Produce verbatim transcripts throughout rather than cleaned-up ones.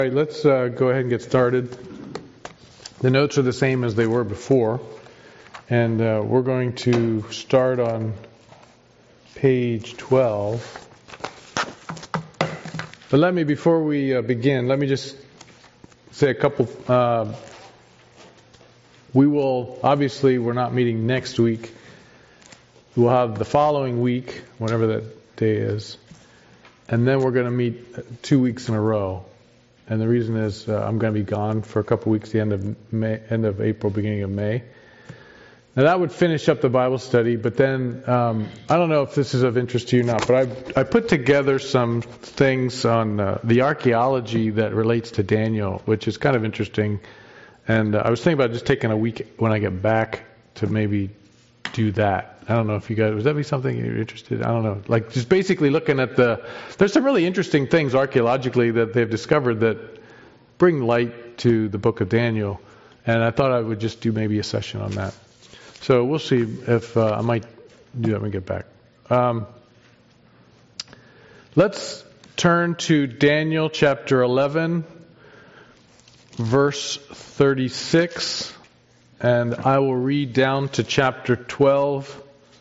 All right, let's uh, go ahead and get started. The notes are the same as they were before, and uh, we're going to start on page twelve. But let me, before we uh, begin, let me just say a couple. Uh, we will, obviously, we're not meeting next week. We'll have the following week, whatever that day is, and then we're going to meet two weeks in a row. And the reason is uh, I'm going to be gone for a couple weeks, the end of May, end of April, beginning of May. Now that would finish up the Bible study, but then um, I don't know if this is of interest to you or not, but I I put together some things on uh, the archaeology that relates to Daniel, which is kind of interesting. And uh, I was thinking about just taking a week when I get back to maybe do that. I don't know if you guys, would that be something you're interested in? I don't know. Like just basically looking at the, there's some really interesting things archaeologically that they've discovered that bring light to the book of Daniel. And I thought I would just do maybe a session on that. So we'll see if uh, I might do that when we get back. Um, let's turn to Daniel chapter eleven, verse thirty-six. And I will read down to chapter twelve,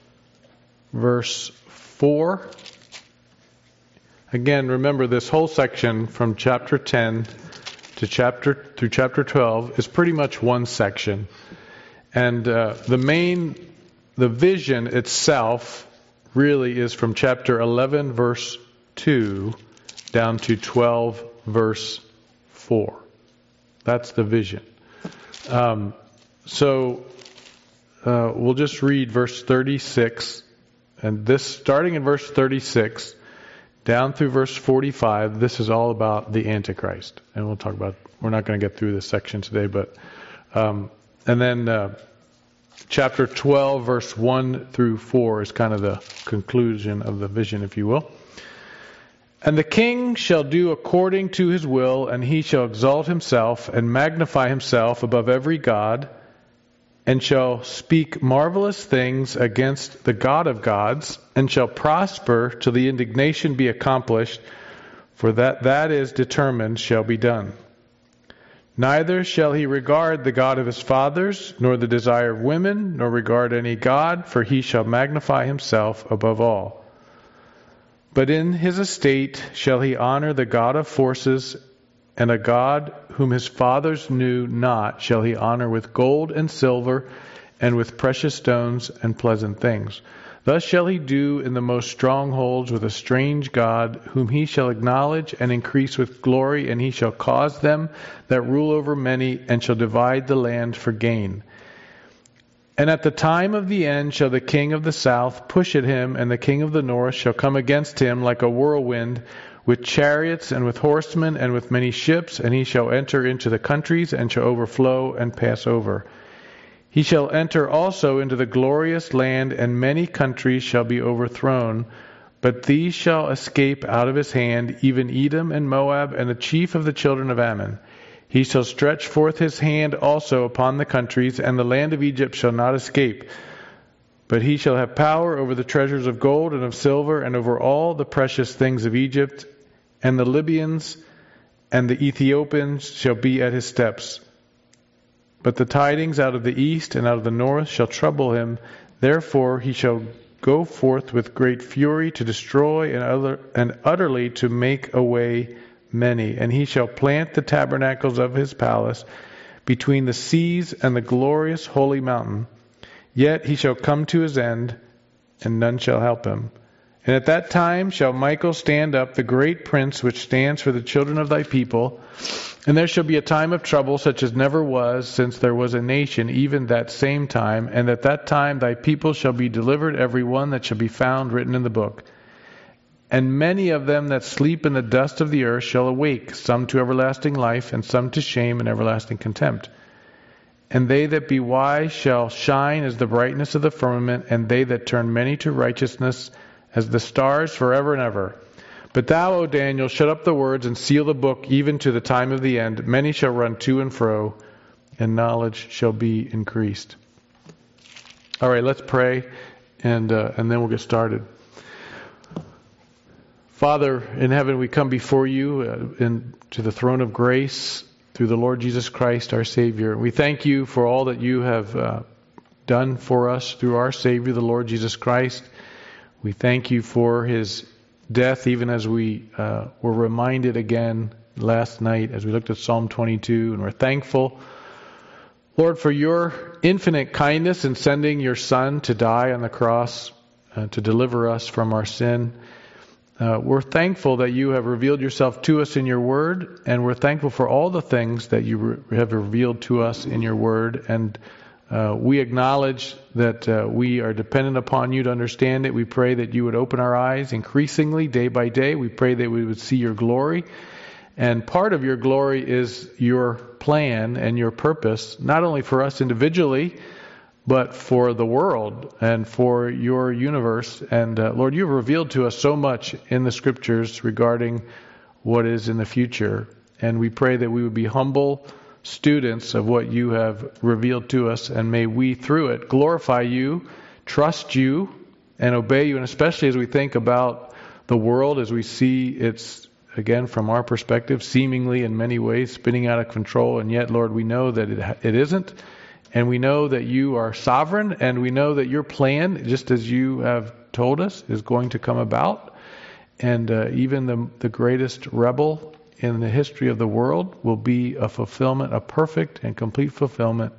verse four. Again, remember this whole section from chapter ten to chapter through chapter twelve is pretty much one section. And uh, the main, the vision itself really is from chapter eleven, verse two, down to twelve, verse four. That's the vision. Um, so uh, we'll just read verse thirty-six. And this, starting in verse thirty-six, down through verse forty-five, this is all about the Antichrist. And we'll talk about, we're not going to get through this section today, but, um, and then uh, chapter twelve, verse one through four is kind of the conclusion of the vision, if you will. And the king shall do according to his will, and he shall exalt himself and magnify himself above every god, and shall speak marvelous things against the God of gods, and shall prosper till the indignation be accomplished, for that that is determined shall be done. Neither shall he regard the God of his fathers, nor the desire of women, nor regard any god, for he shall magnify himself above all. But in his estate shall he honor the God of forces, and a God whom his fathers knew not shall he honor with gold and silver, and with precious stones and pleasant things. Thus shall he do in the most strongholds with a strange God, whom he shall acknowledge and increase with glory, and he shall cause them that rule over many, and shall divide the land for gain. And at the time of the end shall the king of the south push at him, and the king of the north shall come against him like a whirlwind, with chariots and with horsemen and with many ships, and he shall enter into the countries and shall overflow and pass over. He shall enter also into the glorious land, and many countries shall be overthrown, but these shall escape out of his hand, even Edom and Moab and the chief of the children of Ammon. He shall stretch forth his hand also upon the countries, and the land of Egypt shall not escape. But he shall have power over the treasures of gold and of silver, and over all the precious things of Egypt, and the Libyans and the Ethiopians shall be at his steps. But the tidings out of the east and out of the north shall trouble him. Therefore he shall go forth with great fury to destroy and, other, and utterly to make away many. And he shall plant the tabernacles of his palace between the seas and the glorious holy mountain. Yet he shall come to his end, and none shall help him. And at that time shall Michael stand up, the great prince which stands for the children of thy people. And there shall be a time of trouble such as never was since there was a nation, even that same time. And at that time thy people shall be delivered, every one that shall be found written in the book. And many of them that sleep in the dust of the earth shall awake, some to everlasting life, and some to shame and everlasting contempt. And they that be wise shall shine as the brightness of the firmament, and they that turn many to righteousness as the stars forever and ever. But thou, O Daniel, shut up the words and seal the book even to the time of the end. Many shall run to and fro, and knowledge shall be increased. All right, let's pray, and uh, and then we'll get started. Father in heaven, we come before you uh, in, to the throne of grace through the Lord Jesus Christ, our Savior. We thank you for all that you have uh, done for us through our Savior, the Lord Jesus Christ. We thank you for his death, even as we uh, were reminded again last night as we looked at Psalm twenty-two, and we're thankful, Lord, for your infinite kindness in sending your Son to die on the cross uh, to deliver us from our sin. Uh, we're thankful that you have revealed yourself to us in your word, and we're thankful for all the things that you re- have revealed to us in your word. And uh, we acknowledge that uh, we are dependent upon you to understand it. We pray that you would open our eyes increasingly day by day. We pray that we would see your glory. And part of your glory is your plan and your purpose, not only for us individually, but for the world and for your universe. And uh, Lord, you've revealed to us so much in the Scriptures regarding what is in the future. And we pray that we would be humble students of what you have revealed to us, and may we, through it, glorify you, trust you, and obey you. And especially as we think about the world, as we see it's, again, from our perspective, seemingly in many ways spinning out of control. And yet, Lord, we know that it, it isn't. And we know that you are sovereign, and we know that your plan, just as you have told us, is going to come about. And uh, even the, the greatest rebel in the history of the world will be a fulfillment, a perfect and complete fulfillment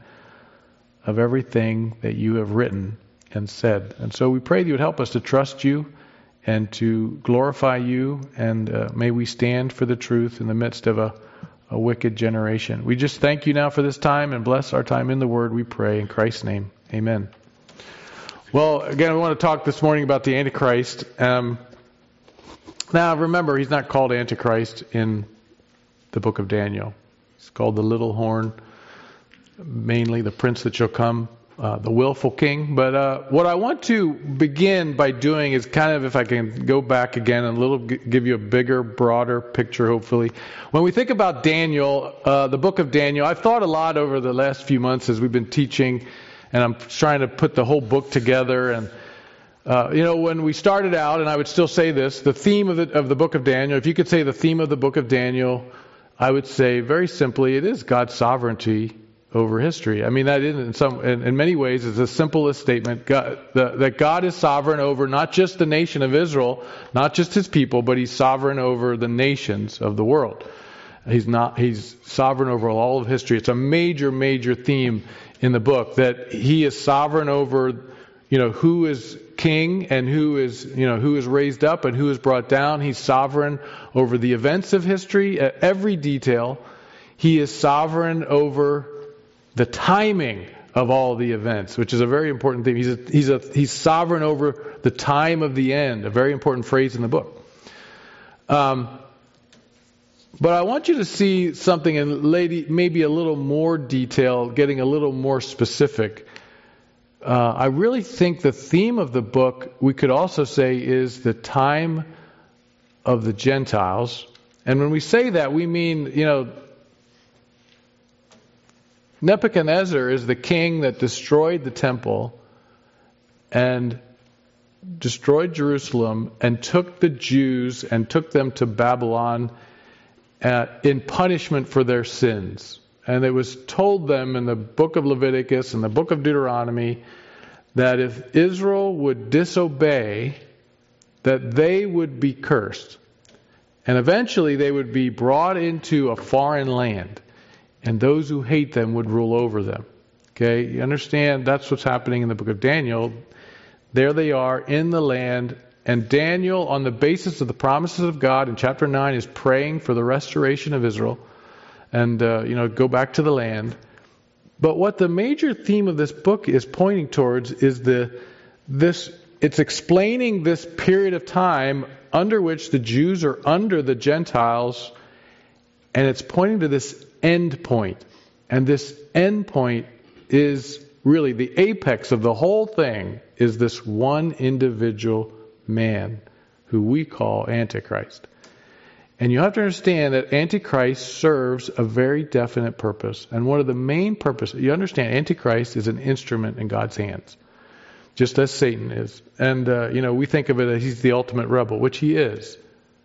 of everything that you have written and said. And so we pray that you would help us to trust you and to glorify you, and uh, may we stand for the truth in the midst of a A wicked generation. We just thank you now for this time and bless our time in the Word, we pray. In Christ's name, amen. Well, again, we want to talk this morning about the Antichrist. Um, now, remember, he's not called Antichrist in the book of Daniel. He's called the little horn, mainly the prince that shall come, uh, the willful king. But uh, what I want to begin by doing is kind of, if I can go back again and a little, give you a bigger, broader picture, hopefully. When we think about Daniel, uh, the book of Daniel, I've thought a lot over the last few months as we've been teaching, and I'm trying to put the whole book together. And uh, you know, when we started out, and I would still say this, the theme of the, of the book of Daniel, if you could say the theme of the book of Daniel, I would say very simply, it is God's sovereignty over history. I mean, that is in some, in, in many ways, is the simplest statement. God, the, that God is sovereign over not just the nation of Israel, not just His people, but He's sovereign over the nations of the world. He's not. He's sovereign over all of history. It's a major, major theme in the book that He is sovereign over, you know, who is king and who is, you know, who is raised up and who is brought down. He's sovereign over the events of history at every detail. He is sovereign over the timing of all the events, which is a very important thing. He's a, he's a, he's sovereign over the time of the end, a very important phrase in the book. Um, but I want you to see something in lady, maybe a little more detail, getting a little more specific. Uh, I really think the theme of the book, we could also say, is the time of the Gentiles. And when we say that, we mean, you know, Nebuchadnezzar is the king that destroyed the temple and destroyed Jerusalem and took the Jews and took them to Babylon uh, in punishment for their sins. And it was told them in the book of Leviticus and the book of Deuteronomy that if Israel would disobey, that they would be cursed. And eventually they would be brought into a foreign land. And those who hate them would rule over them. Okay, you understand that's what's happening in the book of Daniel. There they are in the land, and Daniel, on the basis of the promises of God in chapter nine, is praying for the restoration of Israel and, uh, you know, go back to the land. But what the major theme of this book is pointing towards is the this. It's explaining this period of time under which the Jews are under the Gentiles, and it's pointing to this end point. And this end point is really the apex of the whole thing, is this one individual man who we call Antichrist. And you have to understand that Antichrist serves a very definite purpose. And one of the main purposes, you understand, Antichrist is an instrument in God's hands, just as Satan is. And, uh, you know, we think of it as he's the ultimate rebel, which he is.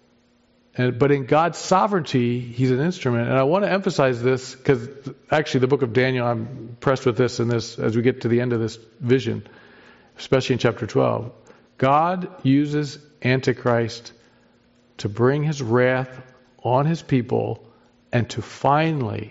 And, but in God's sovereignty, He's an instrument. And I want to emphasize this because actually the book of Daniel, I'm impressed with this and this as we get to the end of this vision, especially in chapter twelve. God uses Antichrist to bring His wrath on His people and to finally,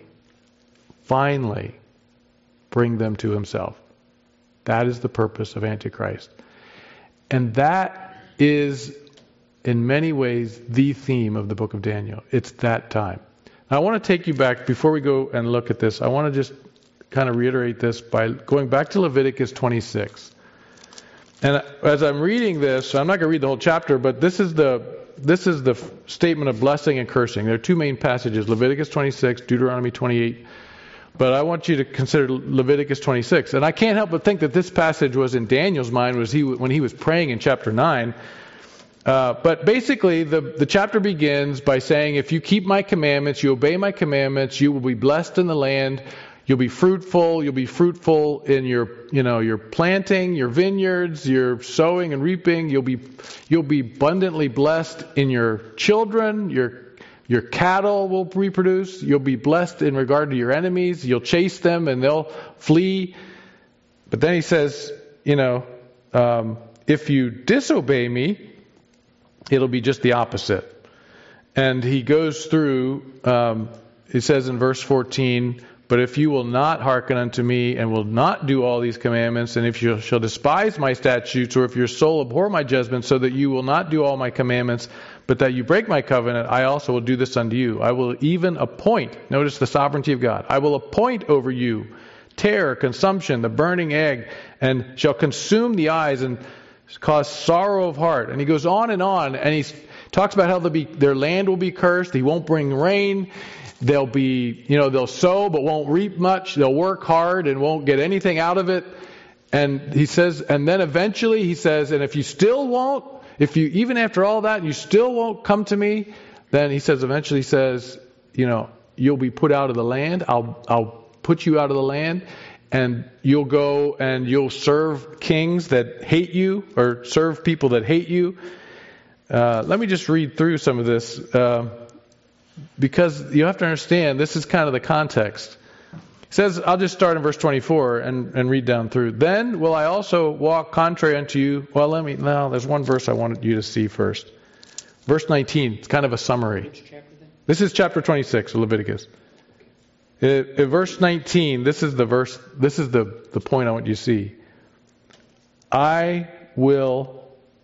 finally bring them to Himself. That is the purpose of Antichrist. And that is, in many ways, the theme of the book of Daniel. It's that time. Now, I want to take you back, before we go and look at this, I want to just kind of reiterate this by going back to Leviticus twenty-six. And as I'm reading this, I'm not going to read the whole chapter, but this is the this is the statement of blessing and cursing. There are two main passages, Leviticus twenty-six, Deuteronomy twenty-eight. But I want you to consider Leviticus twenty-six. And I can't help but think that this passage was in Daniel's mind was he when he was praying in chapter nine. Uh, but basically, the, the chapter begins by saying, if you keep my commandments, you obey my commandments, you will be blessed in the land. You'll be fruitful. You'll be fruitful in your, you know, your planting, your vineyards, your sowing and reaping. You'll be, you'll be abundantly blessed in your children. Your, your cattle will reproduce. You'll be blessed in regard to your enemies. You'll chase them and they'll flee. But then he says, you know, um, if you disobey me, it'll be just the opposite. And he goes through, um, he says in verse fourteen, but if you will not hearken unto me and will not do all these commandments, and if you shall despise my statutes, or if your soul abhor my judgments, so that you will not do all my commandments, but that you break my covenant, I also will do this unto you. I will even appoint, notice the sovereignty of God, I will appoint over you terror, consumption, the burning egg, and shall consume the eyes and cause sorrow of heart. And he goes on and on, and he talks about how be, their land will be cursed. He won't bring rain. They'll be, you know, they'll sow but won't reap much. They'll work hard and won't get anything out of it. And he says, and then eventually he says, and if you still won't, if you, even after all that, you still won't come to me, then he says, eventually he says, you know, you'll be put out of the land. I'll, I'll put you out of the land. And you'll go and you'll serve kings that hate you, or serve people that hate you. Uh, let me just read through some of this, uh, because you have to understand this is kind of the context. It says, I'll just start in verse twenty-four and, and read down through. Then will I also walk contrary unto you. Well, let me, no, there's one verse I wanted you to see first. Verse nineteen, it's kind of a summary. Which chapter then? This is chapter twenty-six of Leviticus. In, in verse nineteen, this is the verse, this is the, the point I want you to see. I will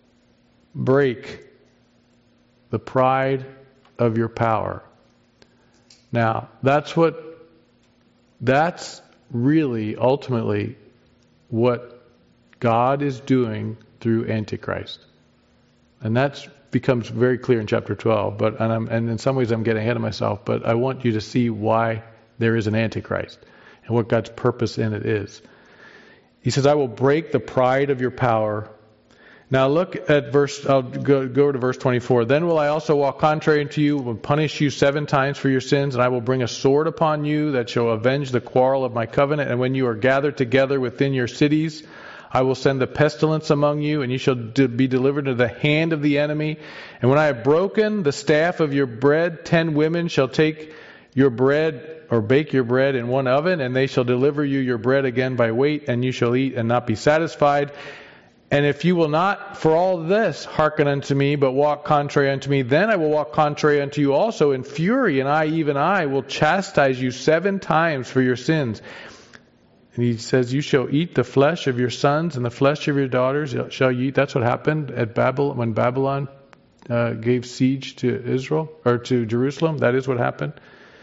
break the pride of your power. Now, that's what, that's really ultimately what God is doing through Antichrist. And that becomes very clear in chapter twelve. But and, I'm, and in some ways I'm getting ahead of myself, but I want you to see why there is an Antichrist and what God's purpose in it is. He says, I will break the pride of your power. Now look at verse, I'll go, go to verse twenty-four. Then will I also walk contrary unto you, will punish you seven times for your sins, and I will bring a sword upon you that shall avenge the quarrel of my covenant. And when you are gathered together within your cities, I will send the pestilence among you, and you shall be delivered into the hand of the enemy. And when I have broken the staff of your bread, ten women shall take your bread, or bake your bread in one oven, and they shall deliver you your bread again by weight, and you shall eat and not be satisfied. And if you will not for all this hearken unto me, but walk contrary unto me, then I will walk contrary unto you also in fury, and I, even I, will chastise you seven times for your sins. And he says, you shall eat the flesh of your sons and the flesh of your daughters shall you eat. That's what happened at Babylon, when Babylon uh, gave siege to Israel, or to Jerusalem. That is what happened.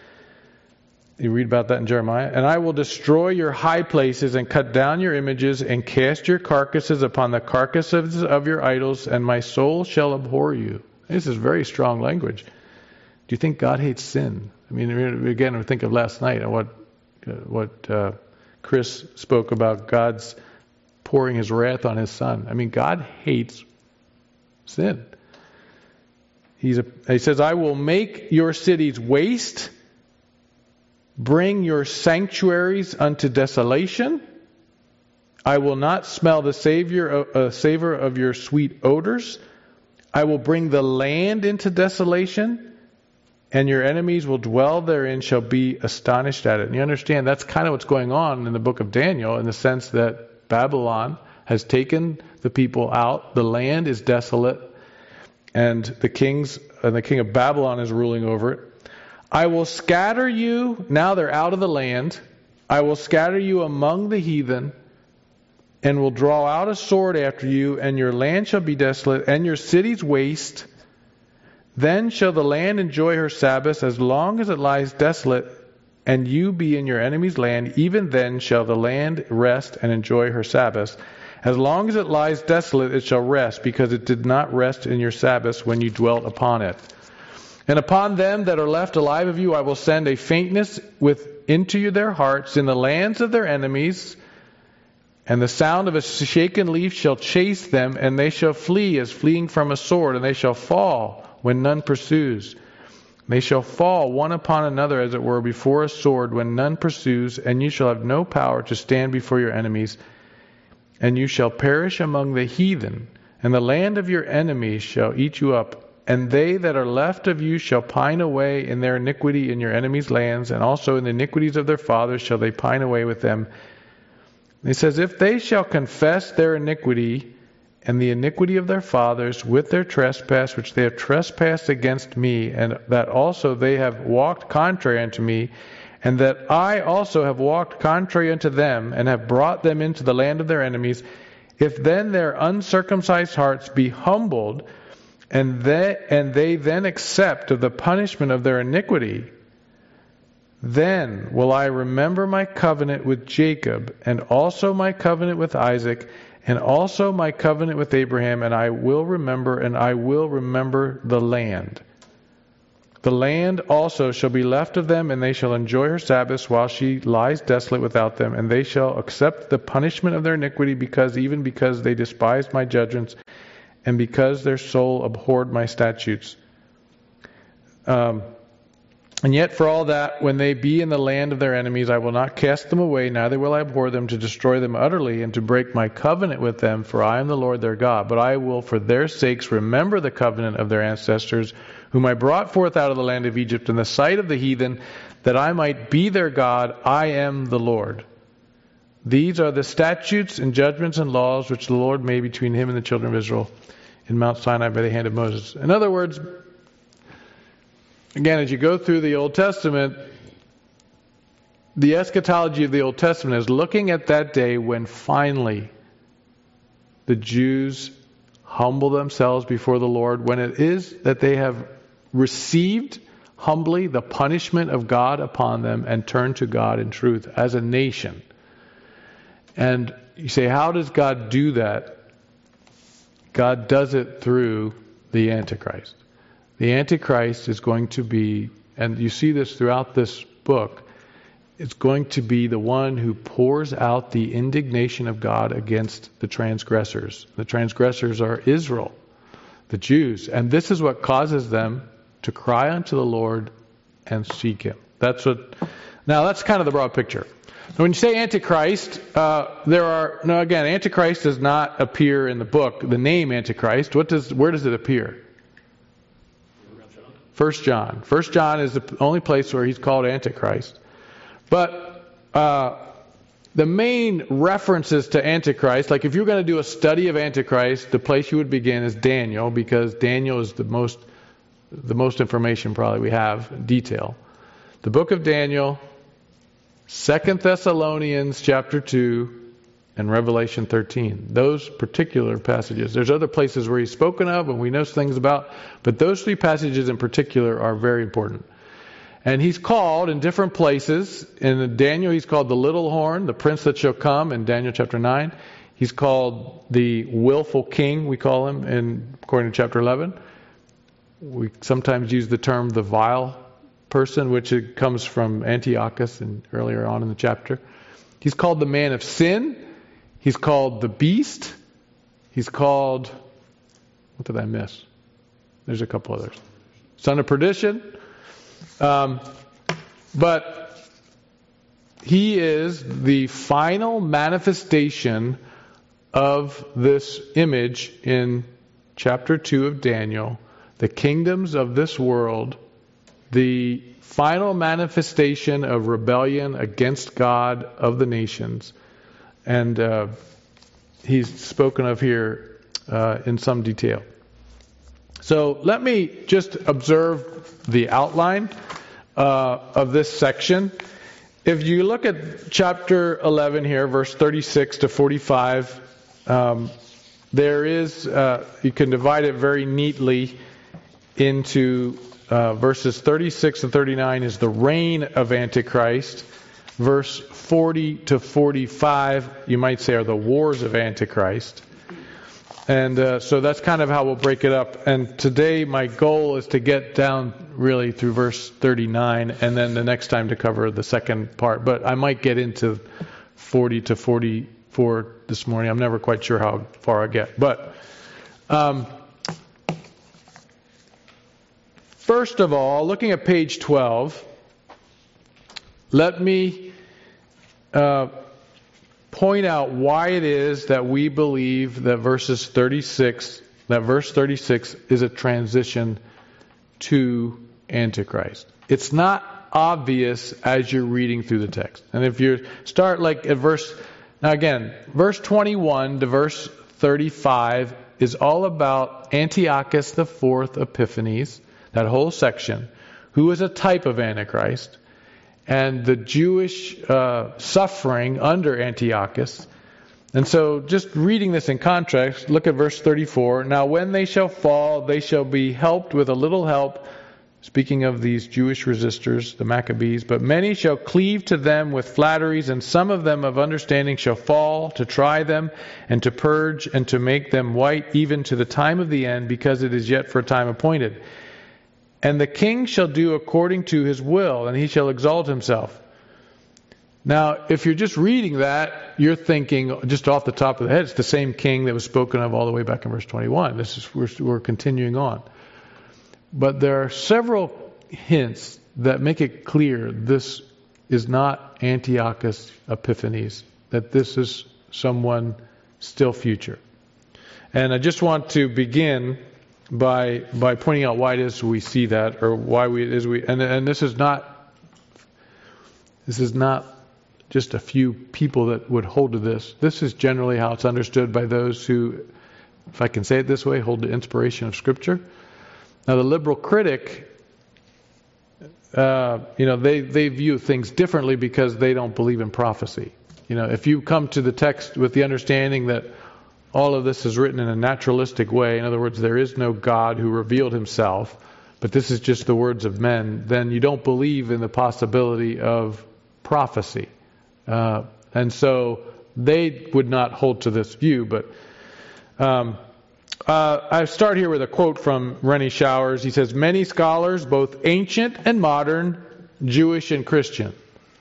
You read about that in Jeremiah. And I will destroy your high places and cut down your images and cast your carcasses upon the carcasses of your idols, and my soul shall abhor you. This is very strong language. Do you think God hates sin? I mean, again, we think of last night and what what uh, Chris spoke about, God's pouring His wrath on His Son. I mean, God hates sin. He's a, he says, I will make your cities waste, bring your sanctuaries unto desolation. I will not smell the savior, uh, savor of your sweet odors. I will bring the land into desolation, and your enemies will dwell therein shall be astonished at it. And you understand that's kind of what's going on in the book of Daniel, in the sense that Babylon has taken the people out, the land is desolate, and the kings and the king of Babylon is ruling over it. I will scatter you, now they're out of the land, I will scatter you among the heathen, and will draw out a sword after you, and your land shall be desolate, and your cities waste. Then shall the land enjoy her Sabbaths as long as it lies desolate, and you be in your enemy's land. Even then shall the land rest and enjoy her Sabbaths. As long as it lies desolate, it shall rest, because it did not rest in your Sabbaths when you dwelt upon it. And upon them that are left alive of you I will send a faintness with into their hearts in the lands of their enemies, and the sound of a shaken leaf shall chase them, and they shall flee as fleeing from a sword, and they shall fall when none pursues. They shall fall one upon another, as it were, before a sword when none pursues, and you shall have no power to stand before your enemies, and you shall perish among the heathen, and the land of your enemies shall eat you up. And they that are left of you shall pine away in their iniquity in your enemies' lands, and also in the iniquities of their fathers shall they pine away with them. He says, if they shall confess their iniquity and the iniquity of their fathers with their trespass, which they have trespassed against me, and that also they have walked contrary unto me, and that I also have walked contrary unto them, and have brought them into the land of their enemies, if then their uncircumcised hearts be humbled, and they, and they then accept of the punishment of their iniquity, then will I remember my covenant with Jacob, and also my covenant with Isaac, and also my covenant with Abraham, and I will remember, and I will remember the land. The land also shall be left of them, and they shall enjoy her Sabbaths while she lies desolate without them, and they shall accept the punishment of their iniquity, because even because they despised my judgments, and because their soul abhorred my statutes. Um, and yet for all that, when they be in the land of their enemies, I will not cast them away, neither will I abhor them, to destroy them utterly, and to break my covenant with them, for I am the Lord their God. But I will for their sakes remember the covenant of their ancestors, whom I brought forth out of the land of Egypt in the sight of the heathen, that I might be their God. I am the Lord. These are the statutes and judgments and laws which the Lord made between him and the children of Israel in Mount Sinai by the hand of Moses. In other words, again, as you go through the Old Testament, the eschatology of the Old Testament is looking at that day when finally the Jews humble themselves before the Lord, when it is that they have received humbly the punishment of God upon them and turned to God in truth as a nation. And you say, how does God do that? God does it through the Antichrist. The Antichrist is going to be, and you see this throughout this book, it's going to be the one who pours out the indignation of God against the transgressors. The transgressors are Israel, the Jews. And this is what causes them to cry unto the Lord and seek Him. That's what. Now, that's kind of the broad picture. When you say Antichrist, uh, there are, no, again, Antichrist does not appear in the book. The name Antichrist, what does, where does it appear? First John. First John is the only place where he's called Antichrist. But uh, the main references to Antichrist, like if you're going to do a study of Antichrist, the place you would begin is Daniel, because Daniel is the most, the most information probably we have, detail. The book of Daniel, Second Thessalonians chapter two, and Revelation thirteen. Those particular passages. There's other places where he's spoken of and we know things about, but those three passages in particular are very important. And he's called in different places. In Daniel, he's called the little horn, the prince that shall come, in Daniel chapter nine. He's called the willful king, we call him, in according to chapter eleven. We sometimes use the term the vile person, which it comes from Antiochus and earlier on in the chapter. He's called the man of sin. He's called the beast. He's called, what did I miss? There's a couple others. Son of perdition. Um, but he is the final manifestation of this image in chapter two of Daniel. The kingdoms of this world the final manifestation of rebellion against God of the nations. And uh, he's spoken of here uh, in some detail. So let me just observe the outline uh, of this section. If you look at chapter eleven here, verse thirty-six to forty-five, um, there is, uh, you can divide it very neatly into uh, verses thirty-six to thirty-nine is the reign of Antichrist. Verse forty to forty-five, you might say, are the wars of Antichrist. And uh, so that's kind of how we'll break it up. And today my goal is to get down really through verse thirty-nine, and then the next time to cover the second part. But I might get into forty to forty-four this morning. I'm never quite sure how far I get. But um, first of all, looking at page twelve, let me uh, point out why it is that we believe that verses thirty-six, that verse thirty-six is a transition to Antichrist. It's not obvious as you're reading through the text. And if you start like at verse, now again, verse twenty-one to verse thirty-five is all about Antiochus the Fourth Epiphanes, that whole section, who is a type of Antichrist, and the Jewish uh, suffering under Antiochus. And so just reading this in context, look at verse thirty-four. Now when they shall fall, they shall be helped with a little help. Speaking of these Jewish resistors, the Maccabees. But many shall cleave to them with flatteries, and some of them of understanding shall fall, to try them, and to purge, and to make them white, even to the time of the end, because it is yet for a time appointed. And the king shall do according to his will, and he shall exalt himself. Now, if you're just reading that, you're thinking, just off the top of the head, it's the same king that was spoken of all the way back in verse twenty-one. This is we're, we're continuing on. But there are several hints that make it clear this is not Antiochus Epiphanes, that this is someone still future. And I just want to begin by by pointing out why it is we see that, or why we it is we and and this is not this is not just a few people that would hold to this. This is generally how it's understood by those who, if I can say it this way, hold the inspiration of Scripture. Now, the liberal critic, uh, you know, they they view things differently because they don't believe in prophecy. You know, if you come to the text with the understanding that all of this is written in a naturalistic way, in other words, there is no God who revealed himself, but this is just the words of men, then you don't believe in the possibility of prophecy. Uh, and so they would not hold to this view. But um, uh, I start here with a quote from Rennie Showers. He says, "Many scholars, both ancient and modern, Jewish and Christian."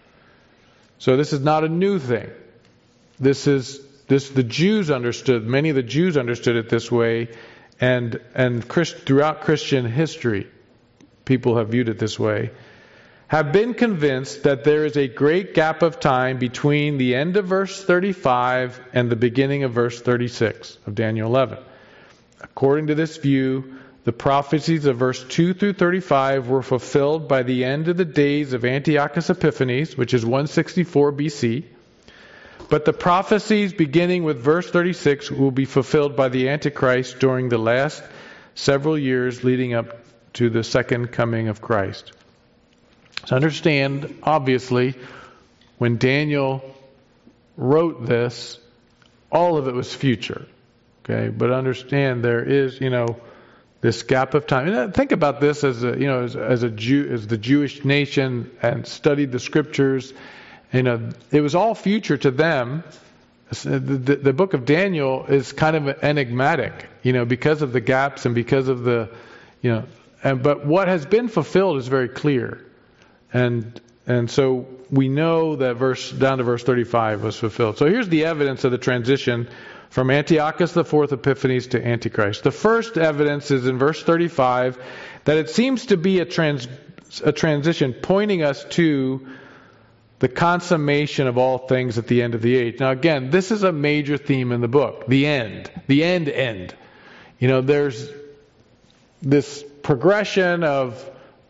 So this is not a new thing. This is This the Jews understood. Many of the Jews understood it this way, and and Christ, throughout Christian history, people have viewed it this way. Have been convinced that there is a great gap of time between the end of verse thirty-five and the beginning of verse thirty-six of Daniel eleven. According to this view, the prophecies of verse two through thirty-five were fulfilled by the end of the days of Antiochus Epiphanes, which is one sixty-four B C. But the prophecies beginning with verse thirty-six will be fulfilled by the Antichrist during the last several years leading up to the second coming of Christ. So understand, obviously, when Daniel wrote this, all of it was future. Okay, but understand there is, you know, this gap of time. And think about this as a, you know, as, as a Jew, as the Jewish nation, and studied the Scriptures. You know, it was all future to them. The, the, the book of Daniel is kind of enigmatic, you know, because of the gaps and because of the, you know, and but what has been fulfilled is very clear, and and so we know that verse down to verse thirty-five was fulfilled. So here's the evidence of the transition from Antiochus the Fourth Epiphanes to Antichrist. The first evidence is in verse thirty-five that it seems to be a trans a transition pointing us to the consummation of all things at the end of the age. Now again, this is a major theme in the book. The end. The end end. You know, there's this progression of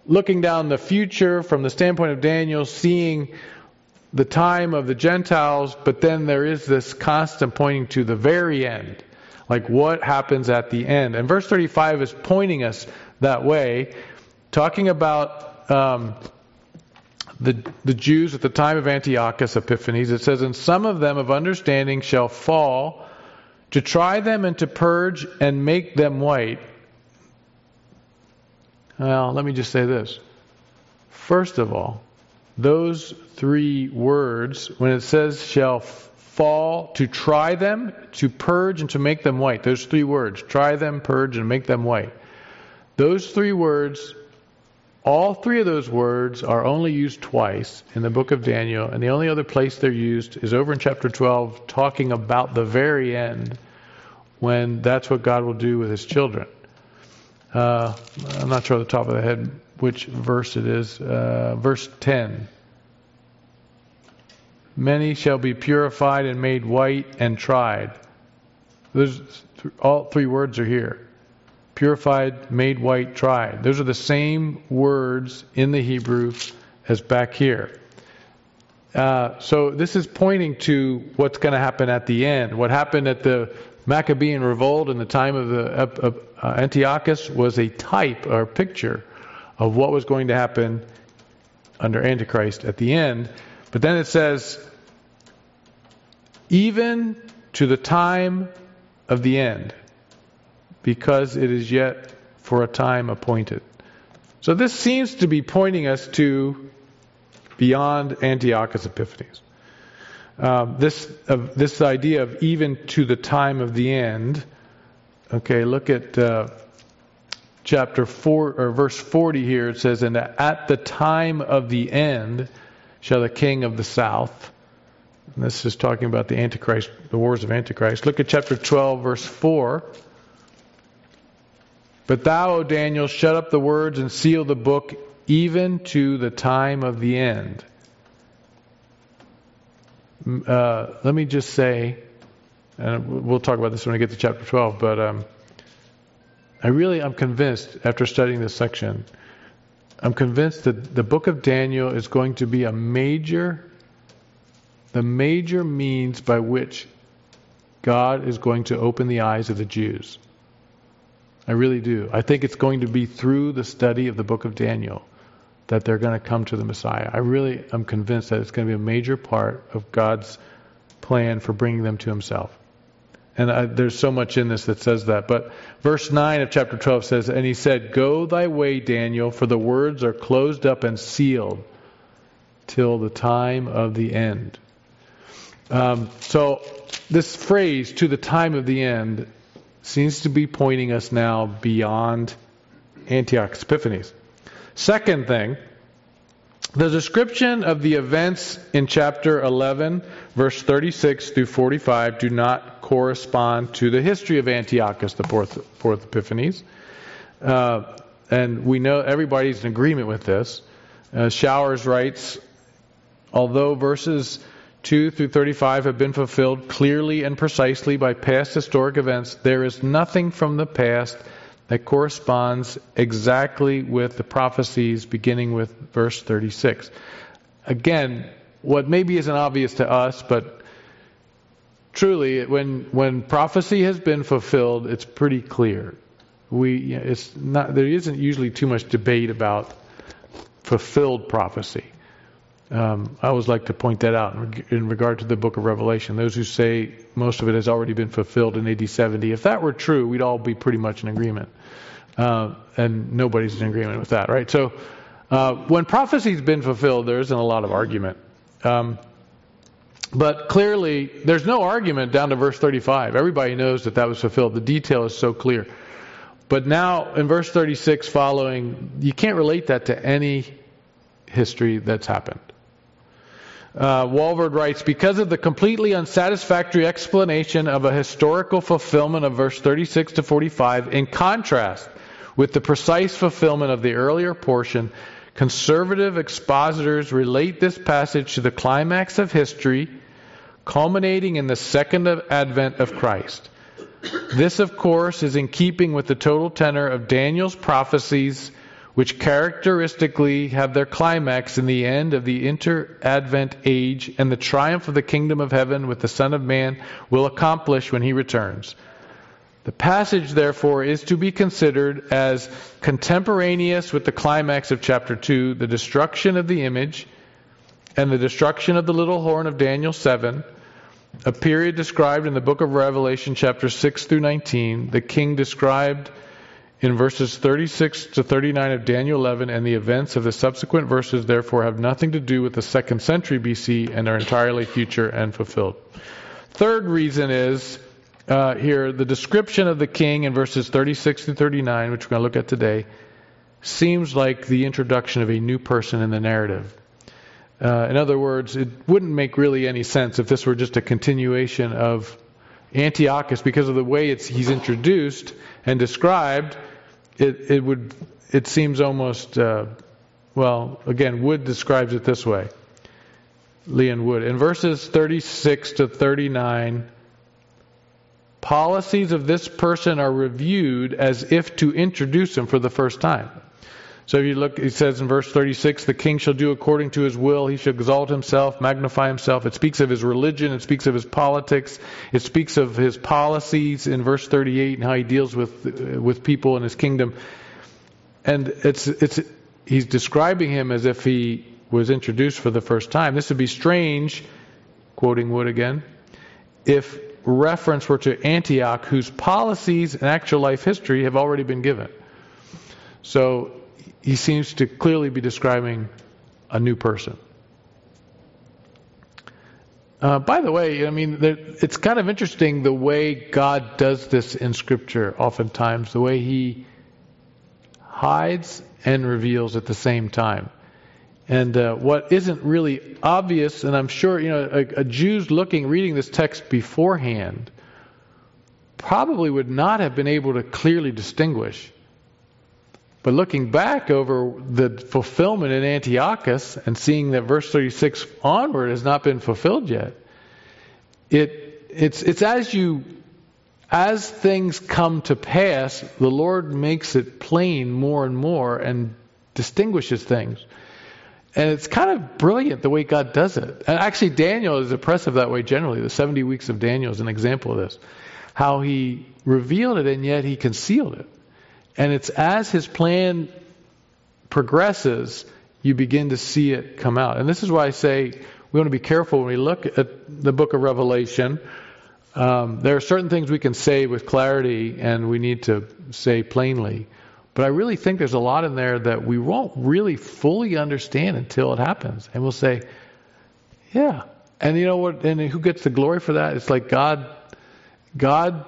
looking down the future from the standpoint of Daniel, seeing the time of the Gentiles, but then there is this constant pointing to the very end. Like what happens at the end. And verse thirty-five is pointing us that way, talking about um, the, the Jews at the time of Antiochus Epiphanes. It says, and some of them of understanding shall fall, to try them and to purge and make them white. Well, let me just say this. First of all, those three words, when it says shall fall, to try them, to purge, and to make them white. Those three words, try them, purge, and make them white. Those three words, all three of those words are only used twice in the book of Daniel, and the only other place they're used is over in chapter twelve, talking about the very end, when that's what God will do with His children. Uh, I'm not sure off the top of the head which verse it is. Uh, verse ten. Many shall be purified and made white and tried. Those all three words are here. Purified, made white, tried. Those are the same words in the Hebrew as back here. Uh, so this is pointing to what's going to happen at the end. What happened at the Maccabean revolt in the time of the of, uh, Antiochus was a type or picture of what was going to happen under Antichrist at the end. But then it says, even to the time of the end, because it is yet for a time appointed. So this seems to be pointing us to beyond Antiochus Epiphanes. Uh, this uh, this idea of even to the time of the end. Okay, look at uh, chapter four or verse forty here. It says, "And at the time of the end shall the king of the south." And this is talking about the Antichrist, the wars of Antichrist. Look at chapter twelve, verse four. "But thou, O Daniel, shut up the words and seal the book, even to the time of the end." Uh, let me just say, and we'll talk about this when we get to chapter twelve, but um, I really am convinced, after studying this section, I'm convinced that the book of Daniel is going to be a major, the major means by which God is going to open the eyes of the Jews. I really do. I think it's going to be through the study of the book of Daniel that they're going to come to the Messiah. I really am convinced that it's going to be a major part of God's plan for bringing them to Himself. And I, there's so much in this that says that. But verse nine of chapter twelve says, "And he said, Go thy way, Daniel, for the words are closed up and sealed till the time of the end." Um, so this phrase, "to the time of the end," seems to be pointing us now beyond Antiochus Epiphanes. Second thing, the description of the events in chapter eleven, verse thirty-six through forty-five, do not correspond to the history of Antiochus, the fourth, fourth Epiphanes. Uh, and we know everybody's in agreement with this. Uh, Showers writes, "Although verses two through thirty-five have been fulfilled clearly and precisely by past historic events, there is nothing from the past that corresponds exactly with the prophecies beginning with verse thirty-six. Again, what maybe isn't obvious to us, but truly, when when prophecy has been fulfilled, it's pretty clear. We, it's not. There isn't usually too much debate about fulfilled prophecy. Um, I always like to point that out in, in regard to the book of Revelation. Those who say most of it has already been fulfilled in A D seventy, if that were true, we'd all be pretty much in agreement. Uh, and nobody's in agreement with that, right? So uh, when prophecy's been fulfilled, there isn't a lot of argument. Um, but clearly, there's no argument down to verse thirty-five. Everybody knows that that was fulfilled. The detail is so clear. But now, in verse thirty-six following, you can't relate that to any history that's happened. Uh, Walvoord writes, "Because of the completely unsatisfactory explanation of a historical fulfillment of verse thirty-six to forty-five, in contrast with the precise fulfillment of the earlier portion, conservative expositors relate this passage to the climax of history, culminating in the second advent of Christ. This, of course, is in keeping with the total tenor of Daniel's prophecies, which characteristically have their climax in the end of the inter-advent age and the triumph of the kingdom of heaven with the Son of Man will accomplish when he returns. The passage, therefore, is to be considered as contemporaneous with the climax of chapter two, the destruction of the image and the destruction of the little horn of Daniel seven, a period described in the book of Revelation, chapter six through nineteen, the king described in verses thirty-six to thirty-nine of Daniel eleven, and the events of the subsequent verses therefore have nothing to do with the second century B C and are entirely future and fulfilled. Third reason is uh, here, the description of the king in verses thirty-six to thirty-nine, which we're going to look at today, seems like the introduction of a new person in the narrative. Uh, in other words, it wouldn't make really any sense if this were just a continuation of Antiochus, because of the way it's he's introduced and described. It it would it seems almost uh, well again Wood describes it this way. Leon Wood in verses thirty-six to thirty-nine, policies of this person are reviewed as if to introduce him for the first time. So if you look, it says in verse thirty-six, the king shall do according to his will. He shall exalt himself, magnify himself. It speaks of his religion. It speaks of his politics. It speaks of his policies in verse thirty-eight and how he deals with with people in his kingdom. And it's it's he's describing him as if he was introduced for the first time. This would be strange, quoting Wood again, if reference were to Antioch, whose policies and actual life history have already been given. So he seems to clearly be describing a new person. Uh, by the way, I mean, it's kind of interesting the way God does this in Scripture oftentimes, the way He hides and reveals at the same time. And uh, what isn't really obvious, and I'm sure, you know, a, a Jew's looking, reading this text beforehand, probably would not have been able to clearly distinguish. But looking back over the fulfillment in Antiochus and seeing that verse thirty-six onward has not been fulfilled yet, it it's it's as you as things come to pass, the Lord makes it plain more and more and distinguishes things. And it's kind of brilliant the way God does it. And actually Daniel is impressive that way generally. The seventy weeks of Daniel is an example of this. How he revealed it and yet he concealed it. And it's as his plan progresses, you begin to see it come out. And this is why I say we want to be careful when we look at the book of Revelation. Um, there are certain things we can say with clarity and we need to say plainly. But I really think there's a lot in there that we won't really fully understand until it happens. And we'll say, yeah. And you know what? And who gets the glory for that? It's like God, God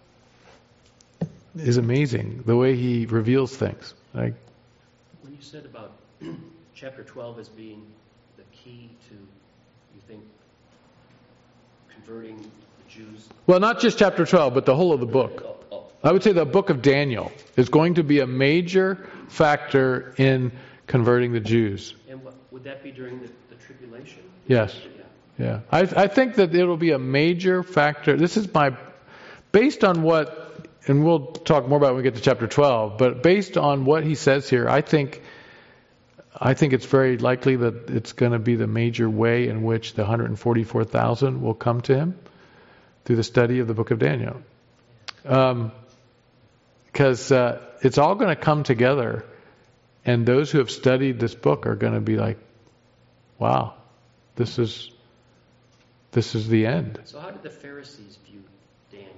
is amazing the way He reveals things. Like when you said about chapter twelve as being the key to, you think, converting the Jews? Well, not just chapter twelve, but the whole of the book. Oh, oh. I would say the book of Daniel is going to be a major factor in converting the Jews. And what, would that be during the, the tribulation? Yes. Yeah. yeah. I, I think that it will be a major factor. This is my, based on what, and we'll talk more about it when we get to chapter twelve, but based on what he says here, I think I think it's very likely that it's going to be the major way in which the one hundred forty-four thousand will come to him through the study of the book of Daniel. Um, because uh, it's all going to come together, and those who have studied this book are going to be like, wow, this is this is the end. So how did the Pharisees view Daniel?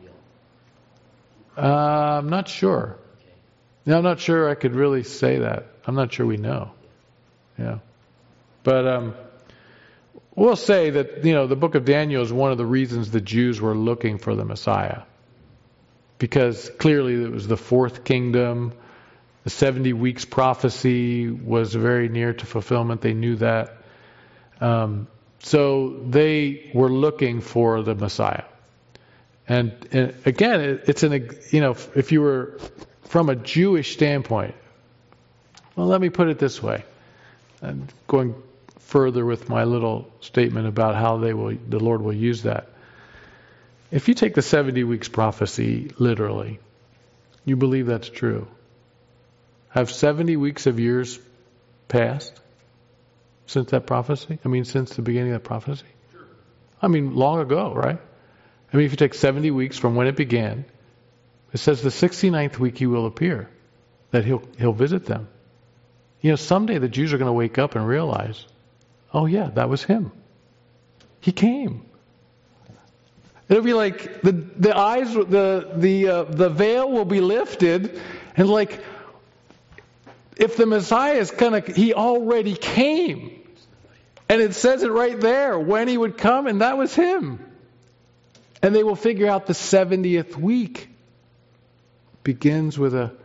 Uh, I'm not sure. Okay. No, I'm not sure I could really say that. I'm not sure we know. Yeah. But um, we'll say that, you know, the book of Daniel is one of the reasons the Jews were looking for the Messiah. Because clearly it was the fourth kingdom. The seventy weeks prophecy was very near to fulfillment. They knew that. Um, so they were looking for the Messiah. And, and again, it, it's an, you know, if you were from a Jewish standpoint, well, let me put it this way. I'm going further with my little statement about how they will, the Lord will use that. If you take the seventy weeks prophecy literally, you believe that's true. Have seventy weeks of years passed since that prophecy? I mean, since the beginning of that prophecy? Sure. I mean, long ago, right? I mean, if you take seventy weeks from when it began, it says the sixty-ninth week he will appear, that he'll he'll visit them. You know, someday the Jews are going to wake up and realize, oh yeah, that was him. He came. It'll be like the the eyes, the the uh, the veil will be lifted, and like, if the Messiah is gonna, he already came, and it says it right there when he would come, and that was him. And they will figure out the seventieth week begins with a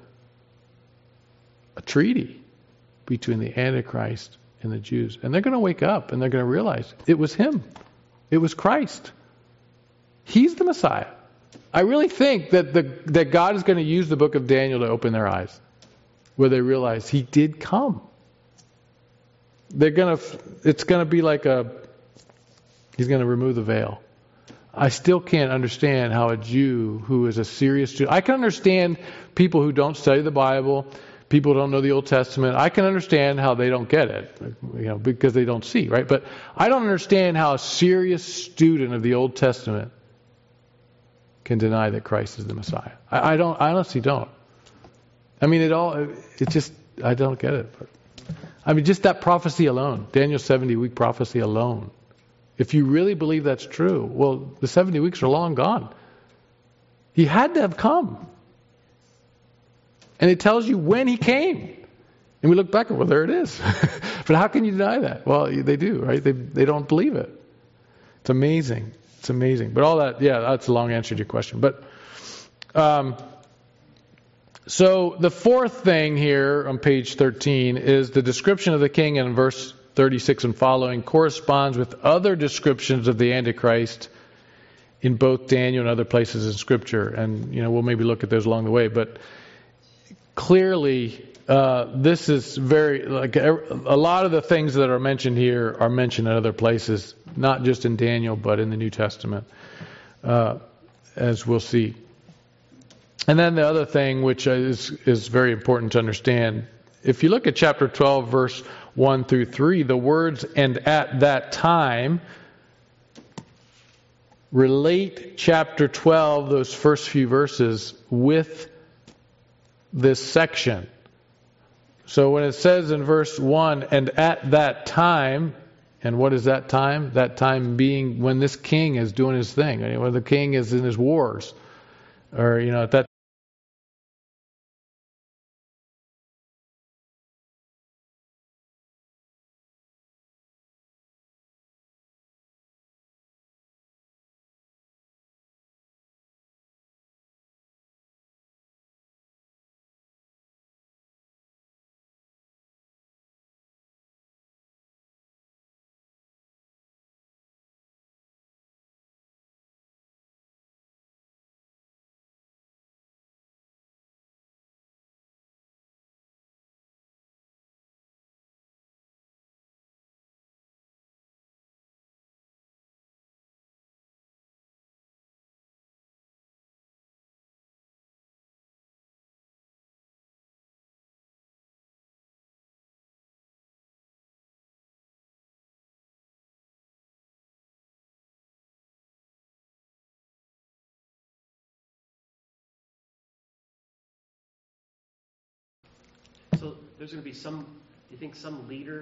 a treaty between the Antichrist and the Jews, and they're going to wake up and they're going to realize it was him, it was Christ. He's the Messiah. I really think that the that God is going to use the book of Daniel to open their eyes, where they realize he did come. They're going to. It's going to be like a. He's going to remove the veil. I still can't understand how a Jew who is a serious Jew. I can understand people who don't study the Bible, people who don't know the Old Testament. I can understand how they don't get it, you know, because they don't see, right? But I don't understand how a serious student of the Old Testament can deny that Christ is the Messiah. I, I don't. I honestly don't. I mean, it all. It just. I don't get it. But, I mean, just that prophecy alone, Daniel's seventy-week prophecy alone. If you really believe that's true, well, the seventy weeks are long gone. He had to have come. And it tells you when he came. And we look back and well, there it is. But how can you deny that? Well, they do, right? They they don't believe it. It's amazing. It's amazing. But all that, yeah, that's a long answer to your question. But um, so the fourth thing here on page thirteen is the description of the king in verse thirty-six and following corresponds with other descriptions of the Antichrist in both Daniel and other places in Scripture. And, you know, we'll maybe look at those along the way. But clearly, uh, this is very, like, a lot of the things that are mentioned here are mentioned in other places, not just in Daniel, but in the New Testament, uh, as we'll see. And then the other thing, which is, is very important to understand, if you look at chapter twelve, verse one through three, the words "and at that time" relate chapter twelve, those first few verses, with this section. So when it says in verse one, "and at that time," and what is that time? That time being when this king is doing his thing, when the king is in his wars, or, you know, at that So there's going to be some, do you think some leader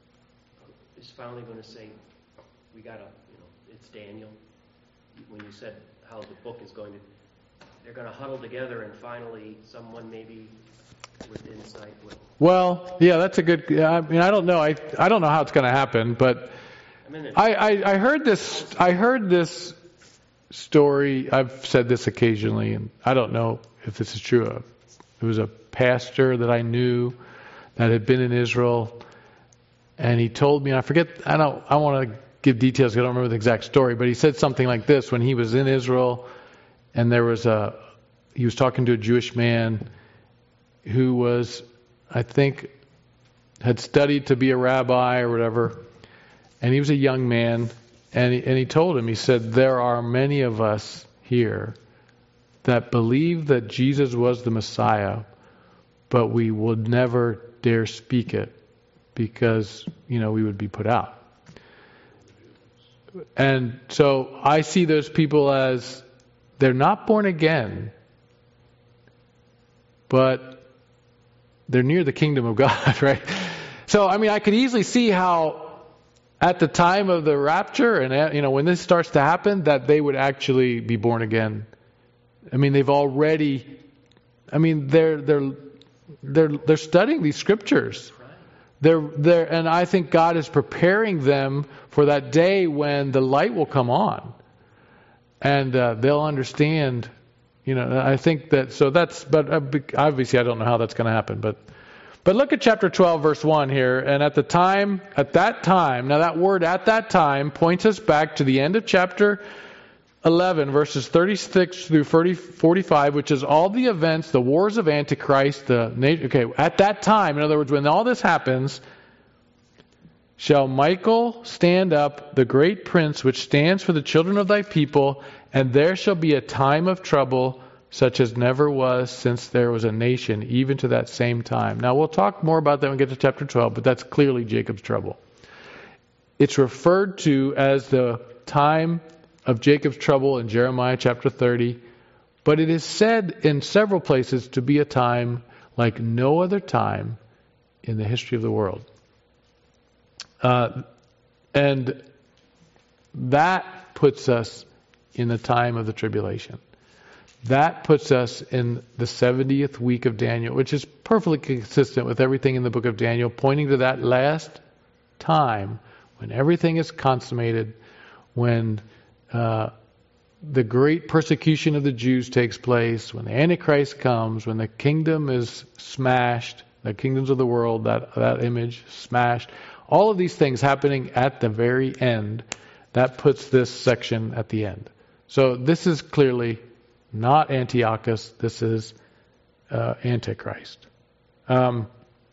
is finally going to say, we got to, you know, it's Daniel. When you said how the book is going to, they're going to huddle together and finally someone maybe with insight will. Well, yeah, that's a good, I mean, I don't know. I I don't know how it's going to happen, but I, mean, I, I, I heard this, I heard this story. I've said this occasionally, and I don't know if this is true. It was a pastor that I knew that had been in Israel, and he told me, and I forget, I don't, I want to give details, I don't remember the exact story, but he said something like this: when he was in Israel, and there was a, he was talking to a Jewish man who was, I think, had studied to be a rabbi or whatever, and he was a young man, and he, and he told him, he said, there are many of us here that believe that Jesus was the Messiah, but we would never dare speak it because, you know, we would be put out. And so I see those people as they're not born again, but they're near the kingdom of God, right? So, I mean, I could easily see how at the time of the rapture and, you know, when this starts to happen, that they would actually be born again. I mean, they've already, I mean, they're, they're, they're, they're studying these scriptures. They're, they're, and I think God is preparing them for that day when the light will come on. And uh, they'll understand, you know, I think that, so that's, but uh, obviously I don't know how that's going to happen. But but look at chapter twelve, verse one here. And at the time, at that time, now that word at that time points us back to the end of chapter eleven, verses thirty-six through forty-five, which is all the events, the wars of Antichrist, the okay, at that time, in other words, when all this happens, shall Michael stand up, the great prince, which stands for the children of thy people, and there shall be a time of trouble, such as never was since there was a nation, even to that same time. Now, we'll talk more about that when we get to chapter twelve, but that's clearly Jacob's trouble. It's referred to as the time of Jacob's trouble in Jeremiah chapter thirty, but it is said in several places to be a time like no other time in the history of the world. Uh, and that puts us in the time of the tribulation. That puts us in the seventieth week of Daniel, which is perfectly consistent with everything in the book of Daniel, pointing to that last time when everything is consummated, when uh, the great persecution of the Jews takes place, when the Antichrist comes, when the kingdom is smashed, the kingdoms of the world, that, that image smashed. All of these things happening at the very end, that puts this section at the end. So this is clearly not Antiochus, this is uh, Antichrist. Um,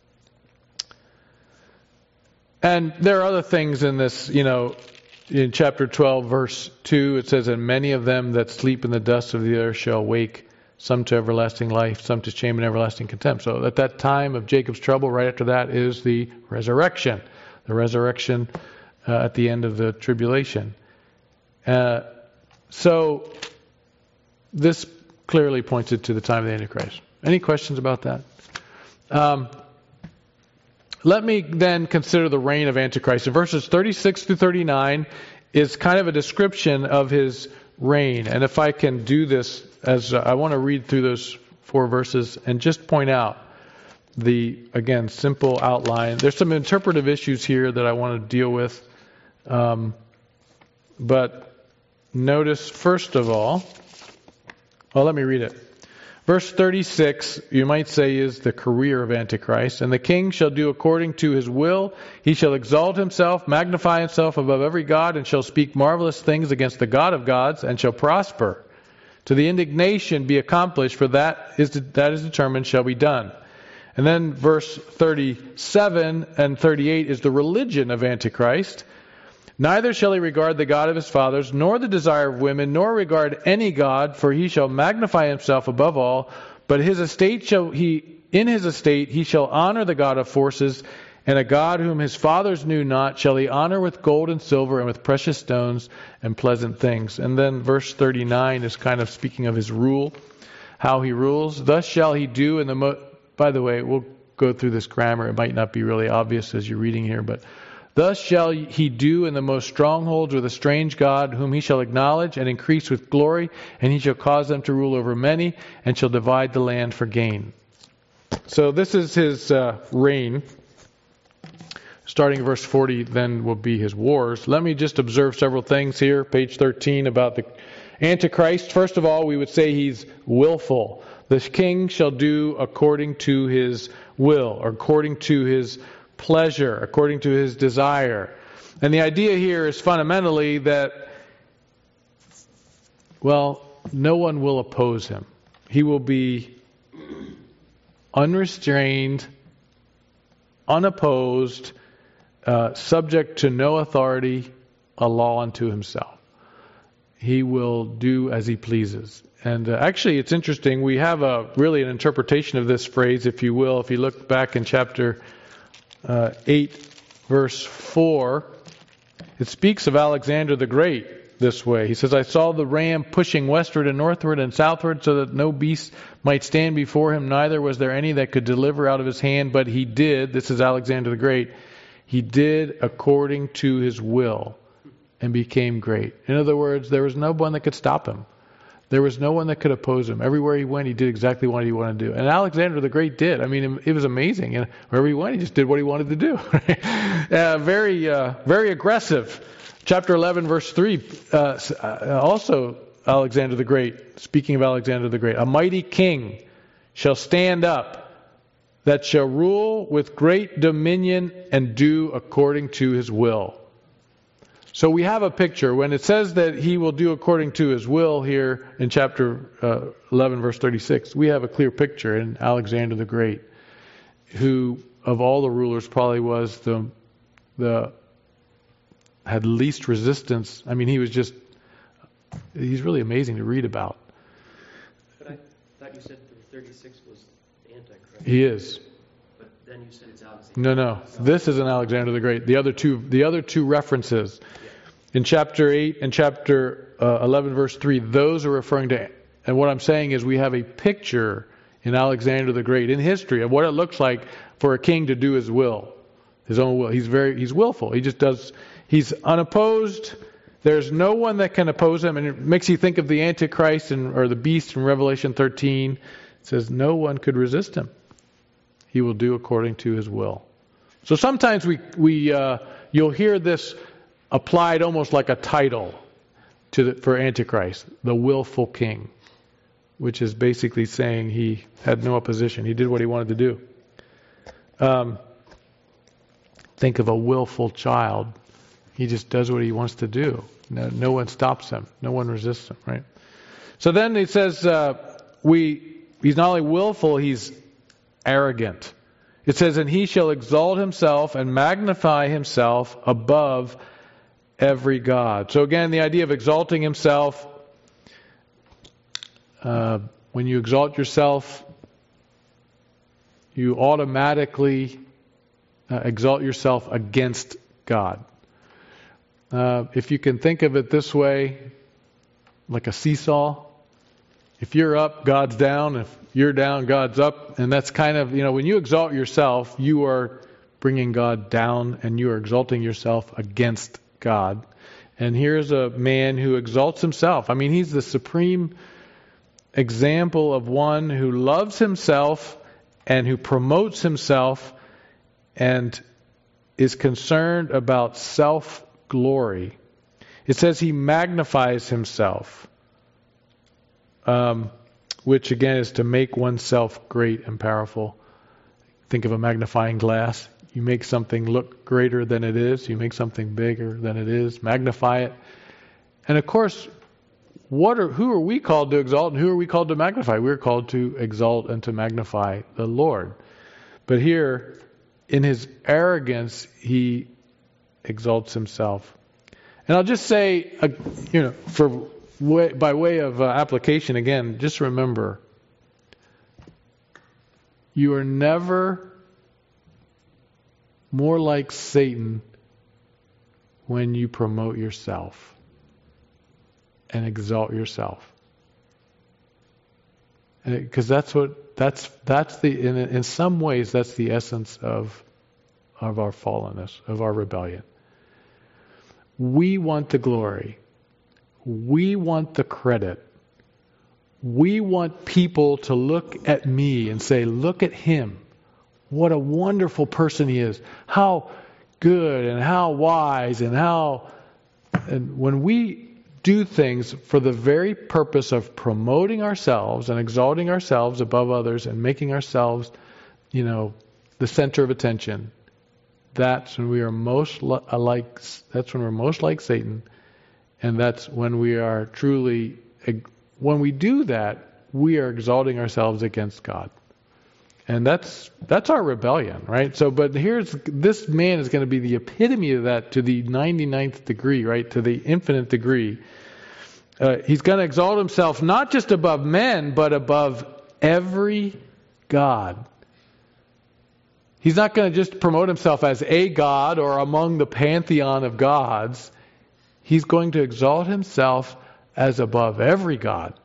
and there are other things in this, you know, in chapter twelve, verse two, it says, and many of them that sleep in the dust of the earth shall wake, some to everlasting life, some to shame and everlasting contempt. So at that time of Jacob's trouble, right after that is the resurrection. The resurrection uh, at the end of the tribulation. Uh, so this clearly pointed to the time of the Antichrist. Any questions about that? Um, let me then consider the reign of Antichrist. In verses thirty-six through thirty-nine is kind of a description of his reign. And if I can do this, as uh, I want to read through those four verses and just point out the, again, simple outline. There's some interpretive issues here that I want to deal with. Um, but notice, first of all, well, let me read it. Verse thirty-six, you might say, is the career of Antichrist. And the king shall do according to his will. He shall exalt himself, magnify himself above every god, and shall speak marvelous things against the God of gods, and shall prosper. To the indignation be accomplished, for that is that is determined shall be done. And then verse thirty-seven and thirty-eight is the religion of Antichrist. Neither shall he regard the God of his fathers, nor the desire of women, nor regard any god, for he shall magnify himself above all. But his estate shall he in his estate he shall honor the God of forces, and a God whom his fathers knew not shall he honor with gold and silver and with precious stones and pleasant things. And then verse thirty-nine is kind of speaking of his rule, how he rules. Thus shall he do in the mo- By the way, we'll go through this grammar. It might not be really obvious as you're reading here, but thus shall he do in the most strongholds with a strange God, whom he shall acknowledge and increase with glory, and he shall cause them to rule over many, and shall divide the land for gain. So this is his uh, reign. Starting verse forty, then will be his wars. Let me just observe several things here. Page thirteen about the Antichrist. First of all, we would say he's willful. The king shall do according to his will, or according to his pleasure, according to his desire. And the idea here is fundamentally that, well, no one will oppose him. He will be unrestrained, unopposed, uh, subject to no authority, a law unto himself. he will do as he pleases. And uh, actually, it's interesting. We have a really an interpretation of this phrase, if you will. If you look back in chapter uh, eight, verse four, it speaks of Alexander the Great this way. He says, I saw the ram pushing westward and northward and southward so that no beast might stand before him, neither was there any that could deliver out of his hand, but he did, this is Alexander the Great, he did according to his will and became great. In other words, there was no one that could stop him. There was no one that could oppose him. Everywhere he went, he did exactly what he wanted to do. And Alexander the Great did. I mean, it was amazing. And wherever he went, he just did what he wanted to do. uh, very, uh, very aggressive. Chapter eleven, verse three, uh, also Alexander the Great, speaking of Alexander the Great, a mighty king shall stand up that shall rule with great dominion and do according to his will. So we have a picture. When it says that he will do according to his will here in chapter uh, eleven, verse thirty-six, we have a clear picture in Alexander the Great, who of all the rulers probably was the the had least resistance. I mean, he was just, he's really amazing to read about. But I thought you said the thirty-six was the Antichrist. He is. But then you said it's Alexander. No, no. This isn't Alexander the Great. The other two, the other two references in chapter eight and chapter uh, eleven, verse three, those are referring to, and what I'm saying is we have a picture in Alexander the Great in history of what it looks like for a king to do his will, his own will. He's very, he's willful. He just does, he's unopposed. There's no one that can oppose him. And it makes you think of the Antichrist and, or the beast in Revelation thirteen. It says no one could resist him. He will do according to his will. So sometimes we, we uh, you'll hear this applied almost like a title to the, for Antichrist, the willful king, which is basically saying he had no opposition. He did what he wanted to do. Um, think of a willful child. He just does what he wants to do. No, no one stops him. No one resists him, right? So then he says, uh, we he's not only willful, he's arrogant. It says, and he shall exalt himself and magnify himself above every god. So again, the idea of exalting himself, uh, when you exalt yourself, you automatically uh, exalt yourself against God. Uh, if you can think of it this way, like a seesaw, if you're up, God's down. If you're down, God's up. And that's kind of, you know, when you exalt yourself, you are bringing God down and you are exalting yourself against God. And here's a man who exalts himself. I mean, he's the supreme example of one who loves himself and who promotes himself and is concerned about self-glory. It says he magnifies himself, um, which again is to make oneself great and powerful. Think of a magnifying glass. You make something look greater than it is. You make something bigger than it is. Magnify it. And of course, what are who are we called to exalt and who are we called to magnify? We're called to exalt and to magnify the Lord. But here, in his arrogance, he exalts himself. And I'll just say, uh, you know, for way, by way of uh, application again, just remember, you are never more like Satan when you promote yourself and exalt yourself, because that's what that's that's the in in some ways that's the essence of of our fallenness, of our rebellion. We want the glory. We want the credit. We want people to look at me and say, "Look at him. What a wonderful person he is. How good and how wise and how..." And when we do things for the very purpose of promoting ourselves and exalting ourselves above others and making ourselves, you know, the center of attention, that's when we are most li- like, that's when we're most like Satan. And that's when we are truly, when we do that, we are exalting ourselves against God. And that's that's our rebellion, right? So, but here's, this man is going to be the epitome of that to the ninety-ninth degree, right? To the infinite degree. Uh, he's going to exalt himself not just above men, but above every god. He's not going to just promote himself as a god or among the pantheon of gods. He's going to exalt himself as above every god,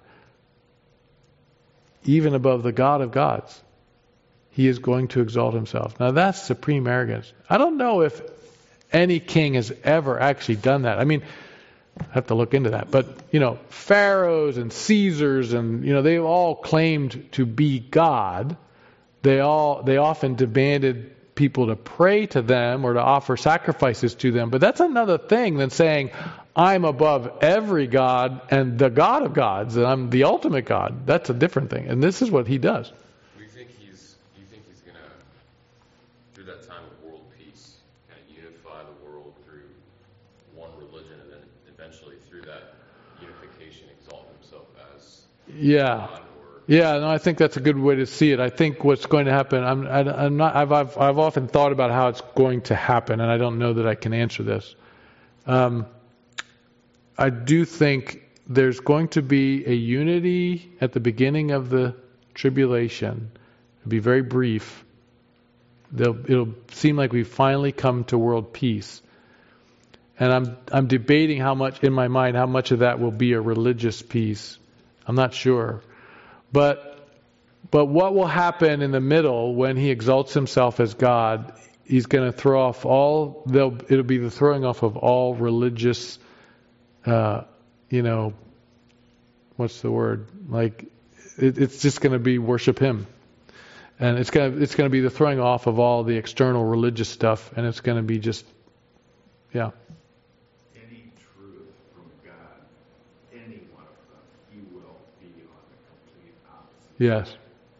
even above the God of gods. He is going to exalt himself. Now that's supreme arrogance. I don't know if any king has ever actually done that. I mean, I have to look into that. But, you know, pharaohs and Caesars and, you know, they all claimed to be God. They all, they often demanded people to pray to them or to offer sacrifices to them. But that's another thing than saying, I'm above every god and the God of gods, and I'm the ultimate God. That's a different thing. And this is what he does. Do you think he's, do you think he's going to, through that time of world peace, kind of unify the world through one religion and then eventually through that unification exalt himself as Yeah. God? Yeah, no, I think that's a good way to see it. I think what's going to happen, I'm, I, I'm not, I've, I've, I've often thought about how it's going to happen, and I don't know that I can answer this. Um, I do think there's going to be a unity at the beginning of the tribulation. It'll be very brief. They'll, it'll seem like we've finally come to world peace. And I'm, I'm debating how much, in my mind, how much of that will be a religious peace. I'm not sure. But but what will happen in the middle when he exalts himself as God? He's going to throw off all. They'll, it'll be the throwing off of all religious. Uh, you know, what's the word? Like, it, it's just going to be worship Him, and it's going to it's going to be the throwing off of all the external religious stuff, and it's going to be just, yeah. Any truth from God, any one of them, He will be on the complete opposite. Yes.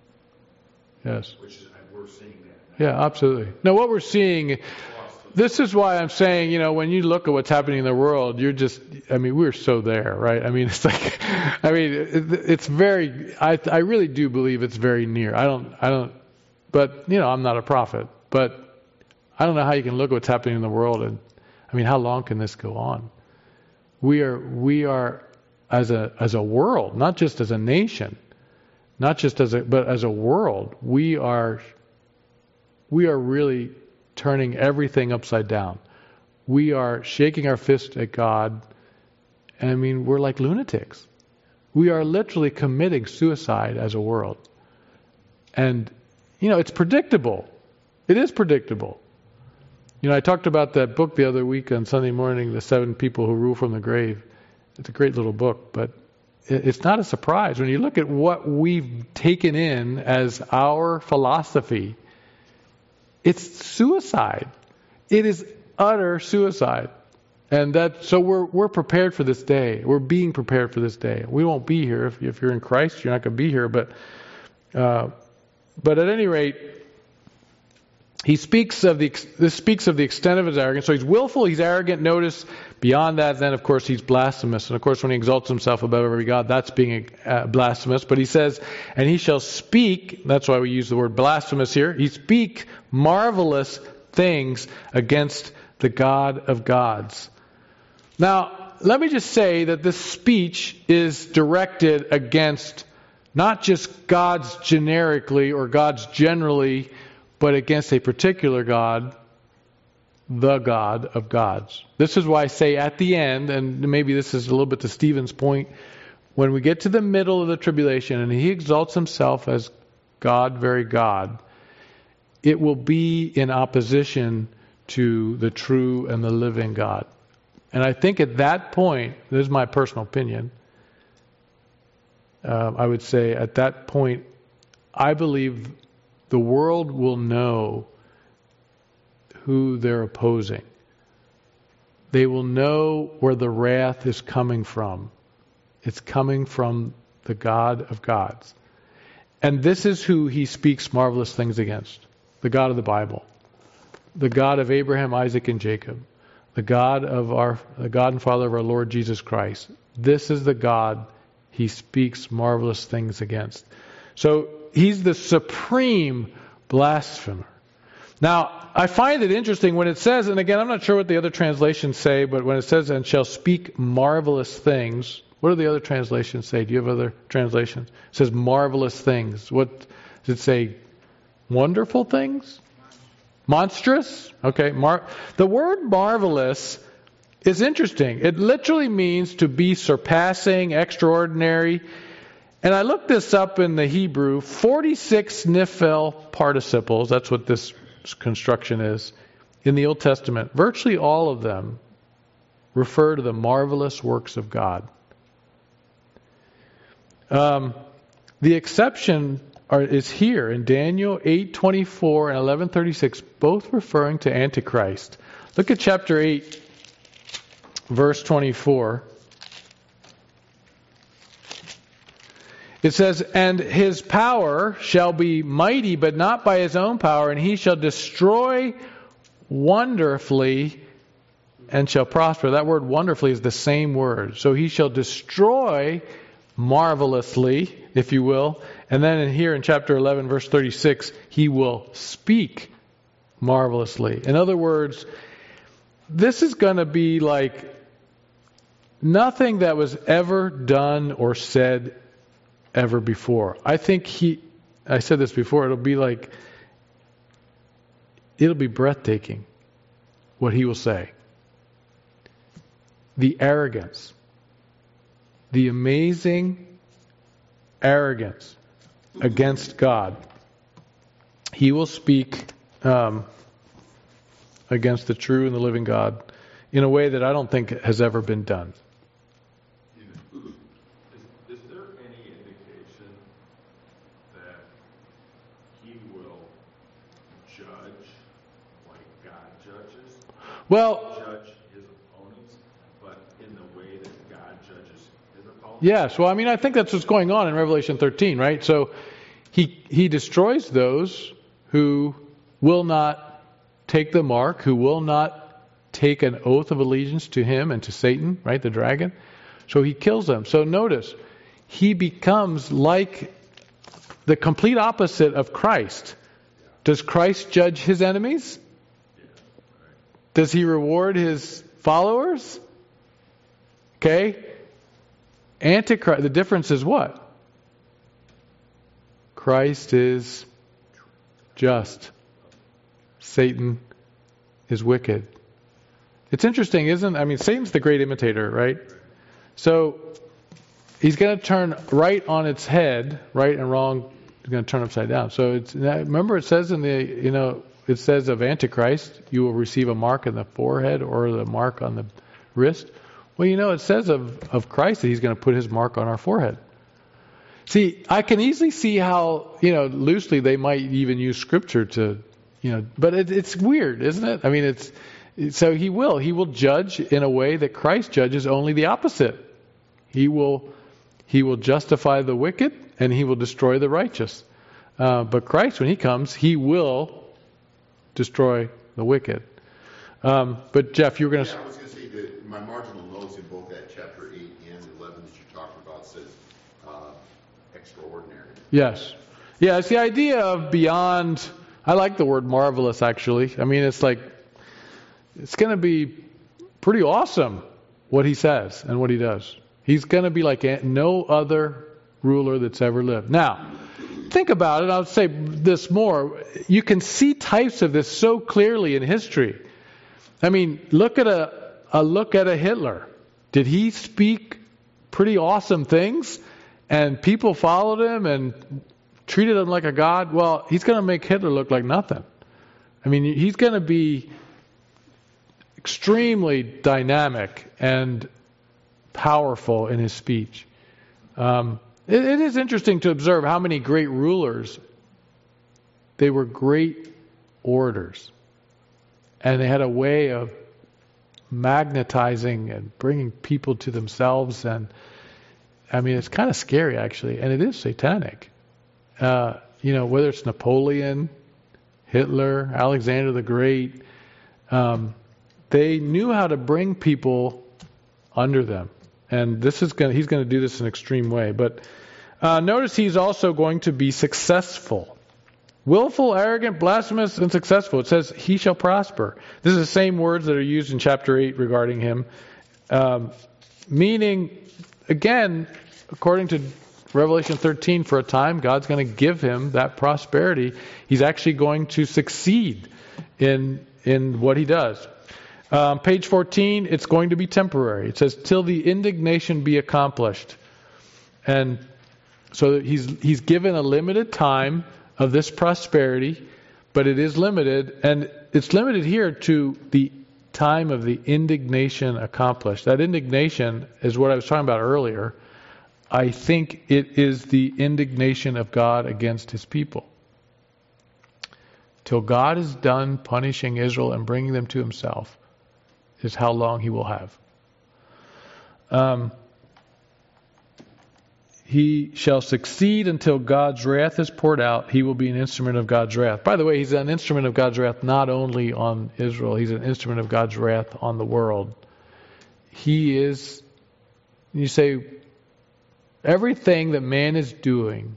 Yes. Which is, we're seeing that now. Yeah, absolutely. Now, what we're seeing, this is why I'm saying, you know, when you look at what's happening in the world, you're just, I mean, we're so there, right? I mean, it's like, I mean, it, it's very, I, I really do believe it's very near. I don't, I don't, but, you know, I'm not a prophet, but I don't know how you can look at what's happening in the world and, I mean, how long can this go on? We are, we are, as a, as a world, not just as a nation, not just as a, but as a world, we are, we are really turning everything upside down. We are shaking our fist at God, and I mean, we're like lunatics. We are literally committing suicide as a world. And, you know, it's predictable. It is predictable. You know, I talked about that book the other week on Sunday morning, The Seven People Who Rule from the Grave. It's a great little book, but it's not a surprise. When you look at what we've taken in as our philosophy, it's suicide. It is utter suicide. And that, so we're we're prepared for this day. We're being prepared for this day. We won't be here. If, if you're in Christ, you're not going to be here. But, uh, but at any rate, he speaks of the this speaks of the extent of his arrogance. So he's willful, he's arrogant. Notice beyond that, then of course he's blasphemous. And of course, when he exalts himself above every god, that's being uh, blasphemous. But he says, and he shall speak. That's why we use the word blasphemous here. He speak marvelous things against the God of gods. Now, let me just say that this speech is directed against not just gods generically or gods generally, but against a particular God, the God of gods. This is why I say at the end, and maybe this is a little bit to Stephen's point, when we get to the middle of the tribulation and he exalts himself as God, very God, it will be in opposition to the true and the living God. And I think at that point, this is my personal opinion, uh, I would say at that point, I believe the world will know who they're opposing. They will know where the wrath is coming from. It's coming from the God of gods. And this is who he speaks marvelous things against. The God of the Bible. The God of Abraham, Isaac, and Jacob. The God of our, the God and Father of our Lord Jesus Christ. This is the God he speaks marvelous things against. So he's the supreme blasphemer. Now, I find it interesting when it says, and again, I'm not sure what the other translations say, but when it says, and shall speak marvelous things, What do the other translations say? Do you have other translations? It says marvelous things. What does it say? Wonderful things? Monstrous? Okay. Mar- the word marvelous is interesting. It literally means to be surpassing, extraordinary. And I looked this up in the Hebrew. forty-six Nephil participles, that's what this construction is, in the Old Testament. Virtually all of them refer to the marvelous works of God. Um, the exception are, is here in Daniel eight twenty-four and eleven thirty-six, both referring to Antichrist. Look at chapter eight, verse twenty-four. It says, "And his power shall be mighty, but not by his own power, and he shall destroy wonderfully and shall prosper." That word wonderfully is the same word. So he shall destroy marvelously, if you will. And then in here in chapter eleven, verse thirty-six, he will speak marvelously. In other words, this is going to be like nothing that was ever done or said ever before. I think he, I said this before, it'll be like, it'll be breathtaking what he will say. The arrogance, the amazing arrogance against God. He will speak um, against the true and the living God in a way that I don't think has ever been done. Is, is there any indication that he will judge like God judges? Well, Judge his opponents, but in the way that God judges his opponents? yes. Well, I mean, I think that's what's going on in Revelation thirteen, right? So he he destroys those who will not take the mark, who will not take an oath of allegiance to him and to Satan, right, the dragon. So he kills them. So notice, he becomes like the complete opposite of Christ. Does Christ judge his enemies? Does he reward his followers? Okay. Antichrist, the difference is what? Christ is just. Satan is wicked. It's interesting, isn't it? I mean, Satan's the great imitator, right? So he's going to turn right on its head, right and wrong is going to turn upside down. So it's, remember it says in the, you know, it says of Antichrist, you will receive a mark in the forehead or the mark on the wrist. Well, you know, it says of, of Christ that he's going to put his mark on our forehead. See, I can easily see how, you know, loosely they might even use scripture to, you know, but it, it's weird, isn't it? I mean, it's, so he will. He will judge in a way that Christ judges, only the opposite. He will, he will justify the wicked and he will destroy the righteous. Uh, but Christ, when he comes, he will destroy the wicked. Um, but Jeff, you were going to... Yeah, I was going to say that my marginal notes in both that chapter eight and eleven that you're talking about says uh, extraordinary. Yes. Yeah, it's the idea of beyond... I like the word marvelous, actually. I mean, it's like, it's going to be pretty awesome what he says and what he does. He's going to be like no other ruler that's ever lived. Now, think about it. I'll say this more. You can see types of this so clearly in history. I mean, look at a, a look at a Hitler. Did he speak pretty awesome things and people followed him and treated him like a god? Well, he's going to make Hitler look like nothing. I mean, he's going to be extremely dynamic and powerful in his speech. Um, it, it is interesting to observe how many great rulers, they were great orators. And they had a way of magnetizing and bringing people to themselves. And I mean, it's kind of scary, actually. And it is satanic. Uh, you know, whether it's Napoleon, Hitler, Alexander the Great, um, they knew how to bring people under them. And this is going he's going to do this in an extreme way. But uh, notice he's also going to be successful. Willful, arrogant, blasphemous, and successful. It says he shall prosper. This is the same words that are used in chapter eight regarding him. Um, meaning again, according to Revelation thirteen, for a time, God's going to give him that prosperity. He's actually going to succeed in in what he does. Um, page fourteen, it's going to be temporary. It says, till the indignation be accomplished. And so he's he's given a limited time of this prosperity, but it is limited, and it's limited here to the time of the indignation accomplished. That indignation is what I was talking about earlier. I think it is the indignation of God against his people. Till God is done punishing Israel and bringing them to himself is how long he will have. Um, he shall succeed until God's wrath is poured out. He will be an instrument of God's wrath. By the way, he's an instrument of God's wrath not only on Israel, he's an instrument of God's wrath on the world. He is, you say, everything that man is doing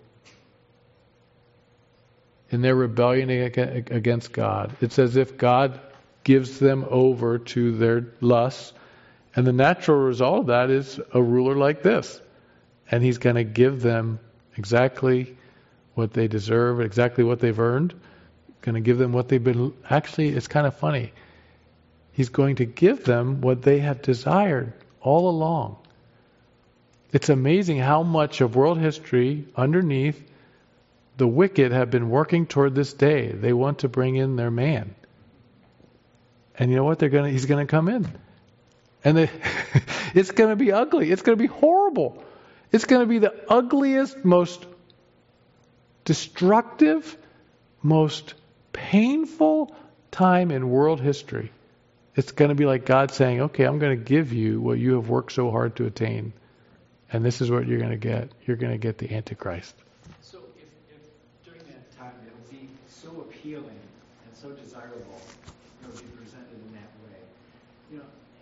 in their rebellion against God, it's as if God gives them over to their lusts, and the natural result of that is a ruler like this. And he's going to give them exactly what they deserve, exactly what they've earned. Going to give them what they've been... Actually, it's kind of funny. He's going to give them what they have desired all along. It's amazing how much of world history underneath the wicked have been working toward this day. They want to bring in their man. And you know what? They're going to, he's going to come in. And they, it's going to be ugly. It's going to be horrible. It's going to be the ugliest, most destructive, most painful time in world history. It's going to be like God saying, okay, I'm going to give you what you have worked so hard to attain. And this is what you're going to get. You're going to get the Antichrist. So if, if during that time it would be so appealing and so desirable, you know, to be presented in that way, you know,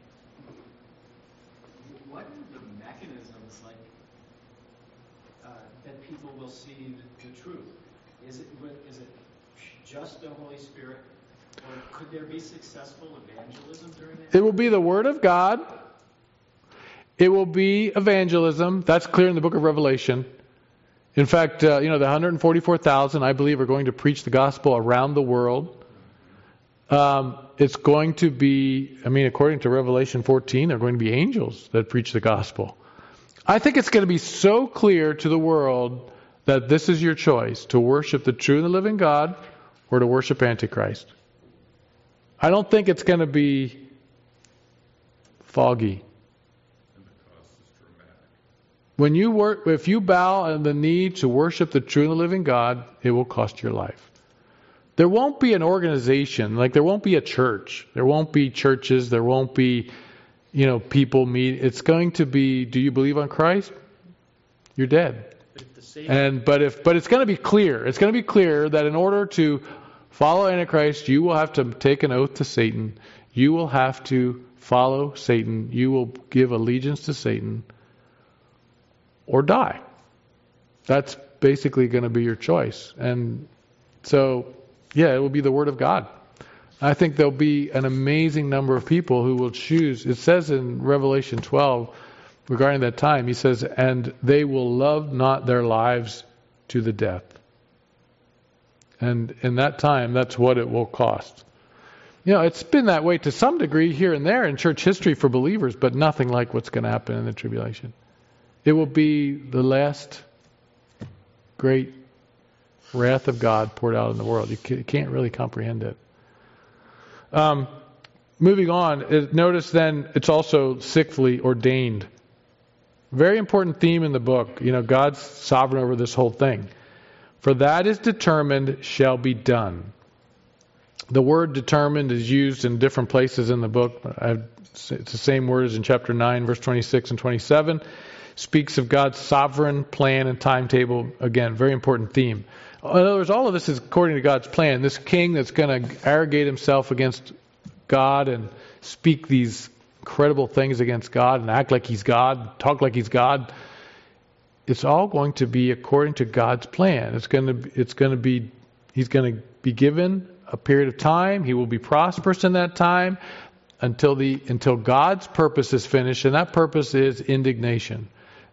what are the mechanisms like uh, that people will see the, the truth? Is it is it just the Holy Spirit, or could there be successful evangelism during that? It will be the Word of God. It will be evangelism. That's clear in the book of Revelation. In fact, uh, you know, the one hundred forty-four thousand, I believe, are going to preach the gospel around the world. Um, it's going to be, I mean, according to Revelation fourteen, they're going to be angels that preach the gospel. I think it's going to be so clear to the world that this is your choice, to worship the true and the living God or to worship Antichrist. I don't think it's going to be foggy. When you work, if you bow on the knee to worship the true and the living God, it will cost your life. There won't be an organization, like there won't be a church. There won't be churches. There won't be, you know, people meet. It's going to be, do you believe on Christ? You're dead. And but if but it's going to be clear. It's going to be clear that in order to follow Antichrist, you will have to take an oath to Satan. You will have to follow Satan. You will give allegiance to Satan. Or die. That's basically going to be your choice. And so, yeah, it will be the Word of God. I think there'll be an amazing number of people who will choose. It says in Revelation twelve, regarding that time, he says, and they will love not their lives to the death. And in that time, that's what it will cost. You know, it's been that way to some degree here and there in church history for believers, but nothing like what's going to happen in the tribulation. It will be the last great wrath of God poured out in the world. You can't really comprehend it. Um, moving on, notice then it's also sixthly ordained. Very important theme in the book. You know, God's sovereign over this whole thing. For that is determined shall be done. The word determined is used in different places in the book. It's the same word as in chapter nine, verse twenty-six and twenty-seven. Speaks of God's sovereign plan and timetable. Again, very important theme. In other words, all of this is according to God's plan. This king that's going to arrogate himself against God and speak these incredible things against God and act like he's God, talk like he's God. It's all going to be according to God's plan. It's going to, it's going to be, he's going to be given a period of time. He will be prosperous in that time until the until God's purpose is finished, and that purpose is indignation.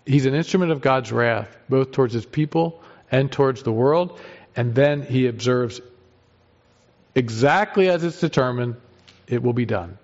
he's an instrument of God's wrath, both towards his people and towards the world. And then he observes exactly as it's determined, it will be done.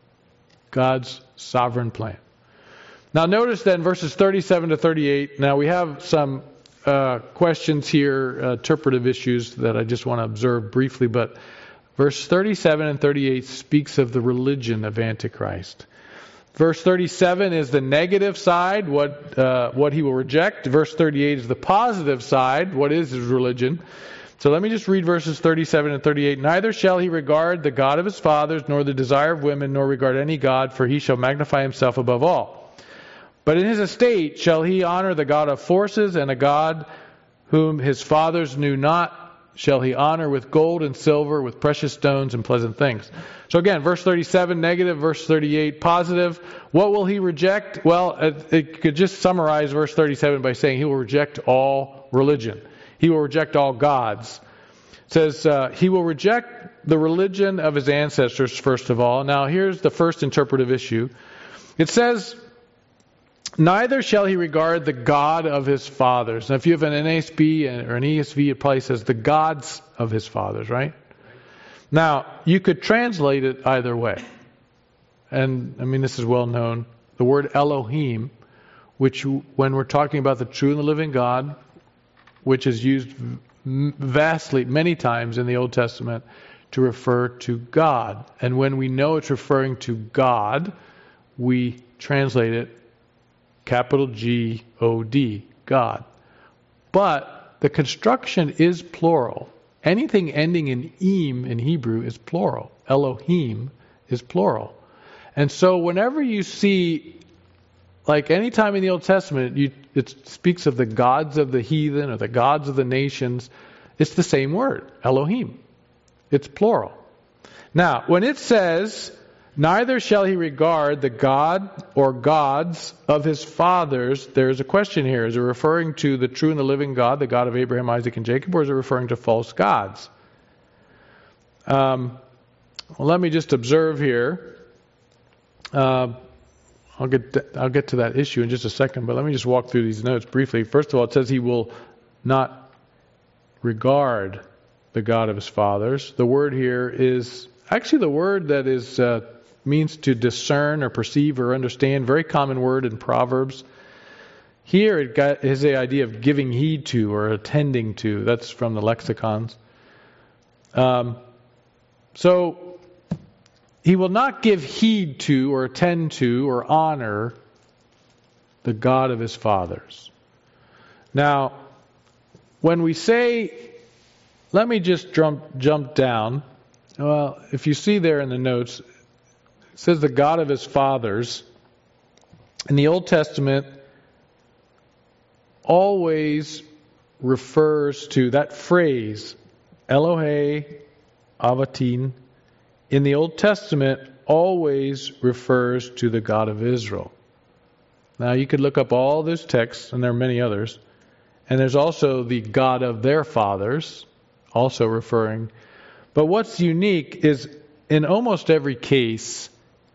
God's sovereign plan. Now notice then verses thirty-seven to thirty-eight. Now we have some uh, questions here, uh, interpretive issues that I just want to observe briefly, but verse thirty-seven and thirty-eight speaks of the religion of Antichrist. Verse thirty-seven is the negative side, what uh, what he will reject. Verse thirty-eight is the positive side, what is his religion. So let me just read verses thirty-seven and thirty-eight. Neither shall he regard the God of his fathers, nor the desire of women, nor regard any God, for he shall magnify himself above all. But in his estate shall he honor the God of forces, and a God whom his fathers knew not shall he honor with gold and silver, with precious stones and pleasant things. So again, verse thirty-seven, negative, verse thirty-eight, positive. What will he reject? Well, it could just summarize verse thirty-seven by saying he will reject all religion. He will reject all gods. It says uh, he will reject the religion of his ancestors, first of all. Now here's the first interpretive issue. It says, neither shall he regard the God of his fathers. Now if you have an N A S B or an E S V, it probably says the gods of his fathers, right? Now, you could translate it either way. And, I mean, this is well known. The word Elohim, which when we're talking about the true and the living God, which is used vastly, many times in the Old Testament to refer to God. And when we know it's referring to God, we translate it capital G O D, God. But the construction is plural. Anything ending in "im" in Hebrew is plural. Elohim is plural. And so whenever you see, like any time in the Old Testament, you, it speaks of the gods of the heathen or the gods of the nations, it's the same word, Elohim. It's plural. Now, when it says, neither shall he regard the God or gods of his fathers, there's a question here. Is it referring to the true and the living God, the God of Abraham, Isaac, and Jacob, or is it referring to false gods? Um, well, let me just observe here. Uh, I'll get th- I'll get to that issue in just a second, but let me just walk through these notes briefly. First of all, it says he will not regard the God of his fathers. The word here is actually the word that is uh, means to discern or perceive or understand. Very common word in Proverbs. Here it got, is the idea of giving heed to or attending to. That's from the lexicons. Um, so he will not give heed to or attend to or honor the God of his fathers. Now, when we say, let me just jump jump down. Well, if you see there in the notes, it says the God of his fathers. In the Old Testament, always refers to that phrase, Elohe Avatin, in the Old Testament always refers to the God of Israel. Now you could look up all those texts, and there are many others, and there's also the God of their fathers, also referring. But what's unique is in almost every case,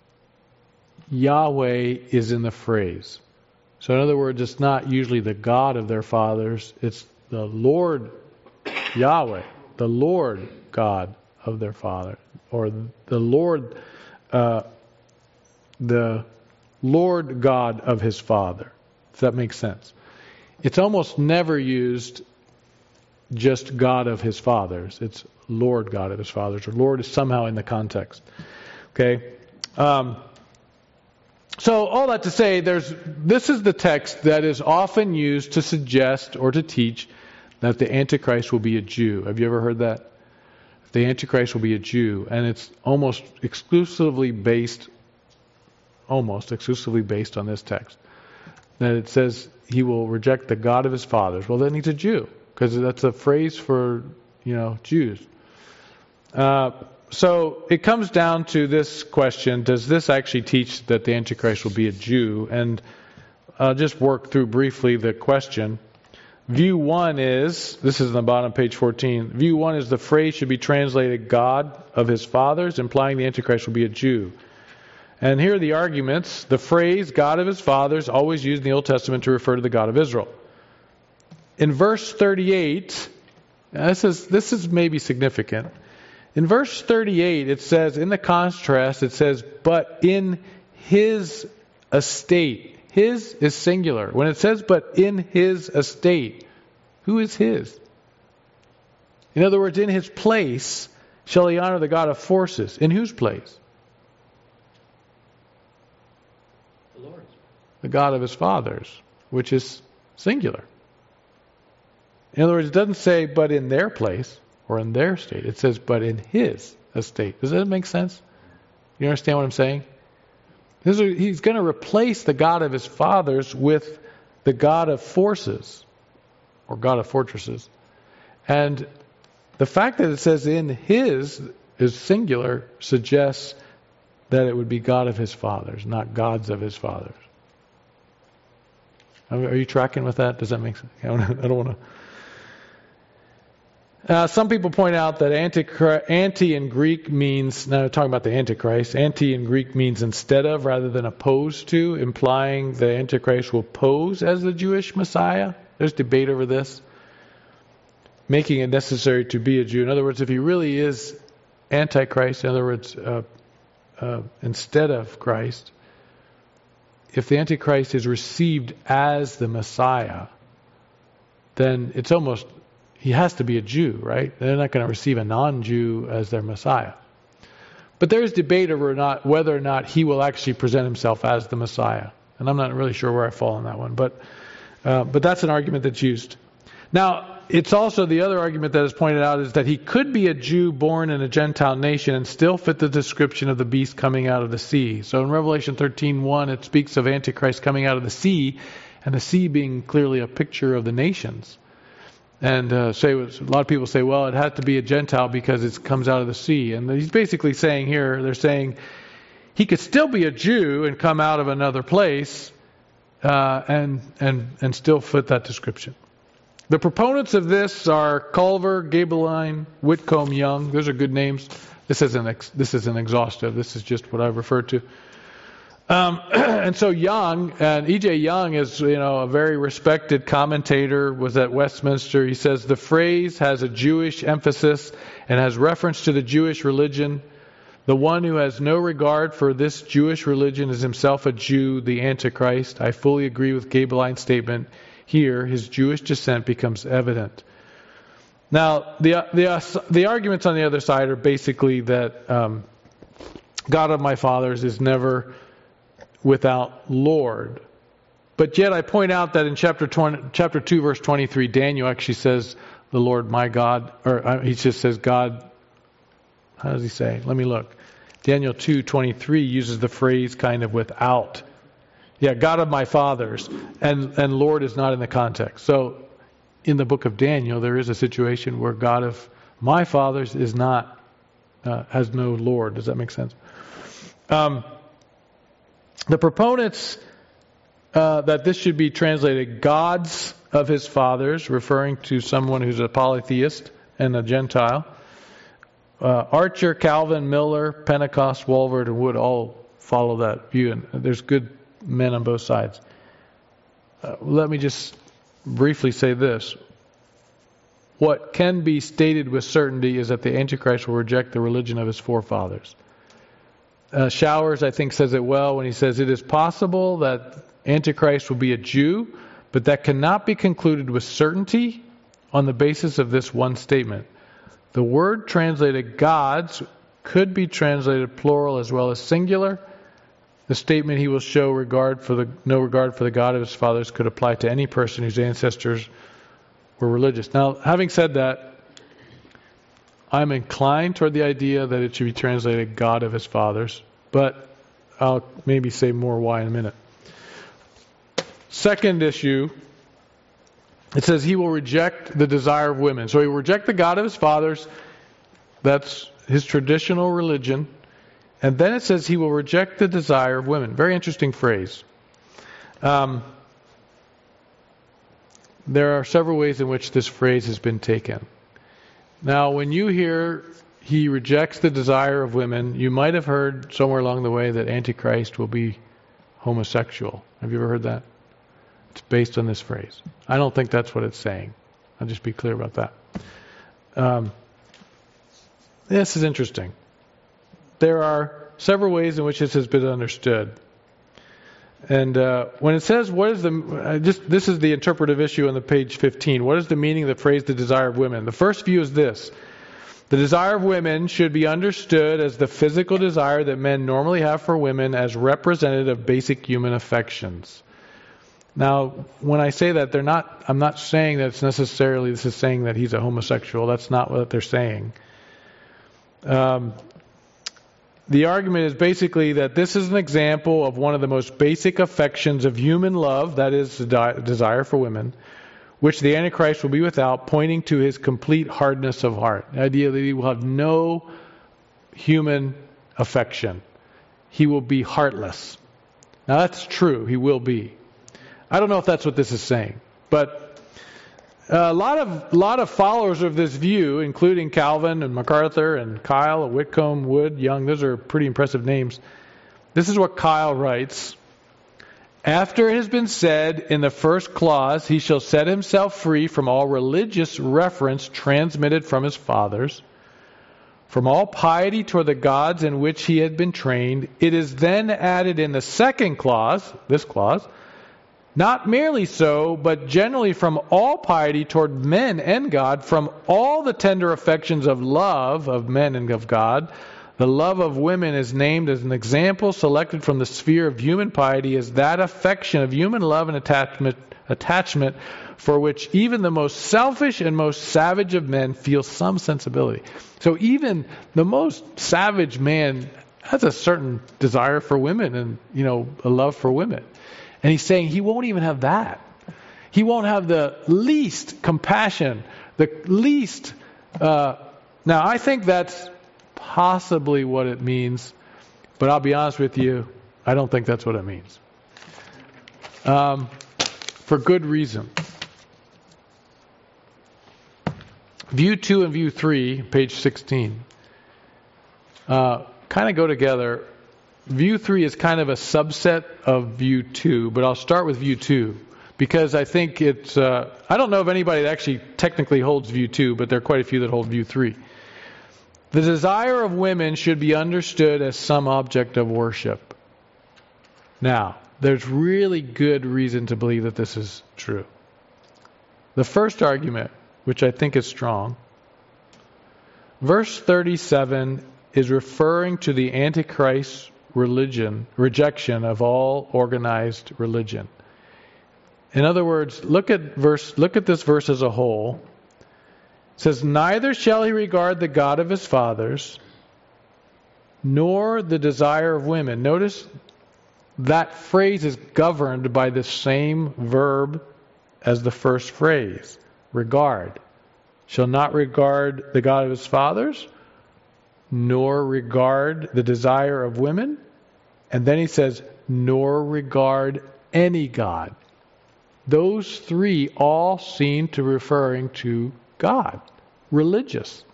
Yahweh is in the phrase. So in other words, it's not usually the God of their fathers, it's the Lord Yahweh, the Lord God of their father, or the Lord, uh, the Lord God of his father. If that makes sense. It's almost never used just God of his fathers. It's Lord God of his fathers, or Lord is somehow in the context. Okay. Um, so all that to say, there's this is the text that is often used to suggest or to teach that the Antichrist will be a Jew. Have you ever heard that? The Antichrist will be a Jew, and it's almost exclusively based, almost exclusively based on this text. That it says he will reject the God of his fathers. Well, then he's a Jew, because that's a phrase for, you know, Jews. Uh, so it comes down to this question: does this actually teach that the Antichrist will be a Jew? And I'll just work through briefly the question. View one is, this is on the bottom of page fourteen, view one is the phrase should be translated God of his fathers, implying the Antichrist will be a Jew. And here are the arguments. The phrase God of his fathers always used in the Old Testament to refer to the God of Israel. In verse thirty-eight, this is this is maybe significant. In verse thirty-eight, it says, in the contrast, it says, but in his estate. His is singular. When it says, but in his estate, who is his? In other words, in his place shall he honor the God of forces. In whose place? The Lord's. The God of his fathers, which is singular. In other words, it doesn't say, but in their place or in their state. It says, but in his estate. Does that make sense? You understand what I'm saying? This is, he's going to replace the God of his fathers with the God of forces or God of fortresses. And the fact that it says in his is singular suggests that it would be God of his fathers, not gods of his fathers. Are you tracking with that? Does that make sense? I don't want to... Uh, some people point out that anti, anti in Greek means, now talking about the Antichrist, anti in Greek means instead of rather than opposed to, implying the Antichrist will pose as the Jewish Messiah. There's debate over this. Making it necessary to be a Jew. In other words, if he really is Antichrist, in other words, uh, uh, instead of Christ, if the Antichrist is received as the Messiah, then it's almost... he has to be a Jew, right? They're not going to receive a non-Jew as their Messiah. But there is debate over not, whether or not he will actually present himself as the Messiah. And I'm not really sure where I fall on that one. But uh, but that's an argument that's used. Now, it's also the other argument that is pointed out is that he could be a Jew born in a Gentile nation and still fit the description of the beast coming out of the sea. So in Revelation thirteen one, it speaks of Antichrist coming out of the sea, and the sea being clearly a picture of the nations. And uh, say a lot of people say, well, it had to be a Gentile because it comes out of the sea. And he's basically saying here, they're saying he could still be a Jew and come out of another place uh, and and and still fit that description. The proponents of this are Culver, Gabeline, Whitcomb, Young. Those are good names. This isn't ex- this isn't exhaustive. This is just what I've referred to. Um, and so Young, and E J Young is, you know, a very respected commentator, was at Westminster. He says the phrase has a Jewish emphasis and has reference to the Jewish religion. The one who has no regard for this Jewish religion is himself a Jew, the Antichrist. I fully agree with Gabeline's statement. Here, his Jewish descent becomes evident. Now, the the uh, the arguments on the other side are basically that um, God of my fathers is never without Lord. But yet I point out that in chapter twenty, chapter two, verse twenty-three, Daniel actually says, the Lord my God, or uh, he just says God, how does he say? Let me look. Daniel two twenty-three uses the phrase kind of without. Yeah, God of my fathers, and, and Lord is not in the context. So in the book of Daniel, there is a situation where God of my fathers is not, uh, has no Lord. Does that make sense? Um, The proponents uh, that this should be translated gods of his fathers, referring to someone who's a polytheist and a Gentile. Uh, Archer, Calvin, Miller, Pentecost, Walvoord, and Wood all follow that view. And there's good men on both sides. Uh, let me just briefly say this. What can be stated with certainty is that the Antichrist will reject the religion of his forefathers. Uh, Showers, I think, says it well when he says it is possible that Antichrist will be a Jew, but that cannot be concluded with certainty on the basis of this one statement. The word translated gods could be translated plural as well as singular. The statement he will show regard for the no regard for the God of his fathers could apply to any person whose ancestors were religious. Now, having said that, I'm inclined toward the idea that it should be translated God of his fathers, but I'll maybe say more why in a minute. Second issue, it says he will reject the desire of women. So he will reject the God of his fathers. That's his traditional religion. And then it says he will reject the desire of women. Very interesting phrase. Um, there are several ways in which this phrase has been taken. Now, when you hear he rejects the desire of women. You might have heard somewhere along the way that Antichrist will be homosexual. Have you ever heard that? It's based on this phrase. I don't think that's what it's saying. I'll just be clear about that. Um, this is interesting. There are several ways in which this has been understood. And uh, when it says, what is the, uh, just this is the interpretive issue on the page fifteen. What is the meaning of the phrase, the desire of women? The first view is this. The desire of women should be understood as the physical desire that men normally have for women as representative of basic human affections. Now, when I say that, they're not, I'm not saying that it's necessarily, this is saying that he's a homosexual. That's not what they're saying. Um, the argument is basically that this is an example of one of the most basic affections of human love, that is the di- desire for women, which the Antichrist will be without, pointing to his complete hardness of heart. The idea that he will have no human affection. He will be heartless. Now that's true, he will be. I don't know if that's what this is saying, but a lot of a lot of followers of this view, including Calvin and MacArthur and Kyle, Whitcomb, Wood, Young, those are pretty impressive names. This is what Kyle writes. After it has been said in the first clause, he shall set himself free from all religious reference transmitted from his fathers, from all piety toward the gods in which he had been trained. It is then added in the second clause, this clause, not merely so, but generally from all piety toward men and God, from all the tender affections of love of men and of God. The love of women is named as an example selected from the sphere of human piety as that affection of human love and attachment, attachment for which even the most selfish and most savage of men feel some sensibility. So even the most savage man has a certain desire for women and, you know, a love for women. And he's saying he won't even have that. He won't have the least compassion, the least... Uh, now, I think that's possibly what it means, but I'll be honest with you, I don't think that's what it means. Um, for good reason. View two and view three, page sixteen, uh, kind of go together. View three is kind of a subset of view two, but I'll start with view two because I think it's, uh, I don't know of anybody that actually technically holds view two, but there are quite a few that hold view three. The desire of women should be understood as some object of worship. Now, there's really good reason to believe that this is true. The first argument, which I think is strong, verse thirty-seven is referring to the Antichrist's religion, rejection of all organized religion. In other words, look at verse, look at this verse as a whole. It says, neither shall he regard the God of his fathers, nor the desire of women. Notice that phrase is governed by the same verb as the first phrase, regard. Shall not regard the God of his fathers, nor regard the desire of women. And then he says, nor regard any God. Those three all seem to referring to God, religious.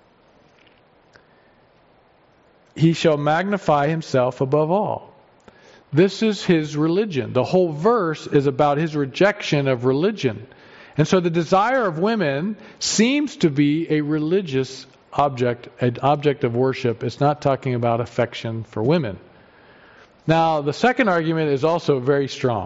He shall magnify himself above all. This is his religion. The whole verse is about his rejection of religion. And so the desire of women seems to be a religious object, an object of worship. It's not talking about affection for women. Now, the second argument is also very strong.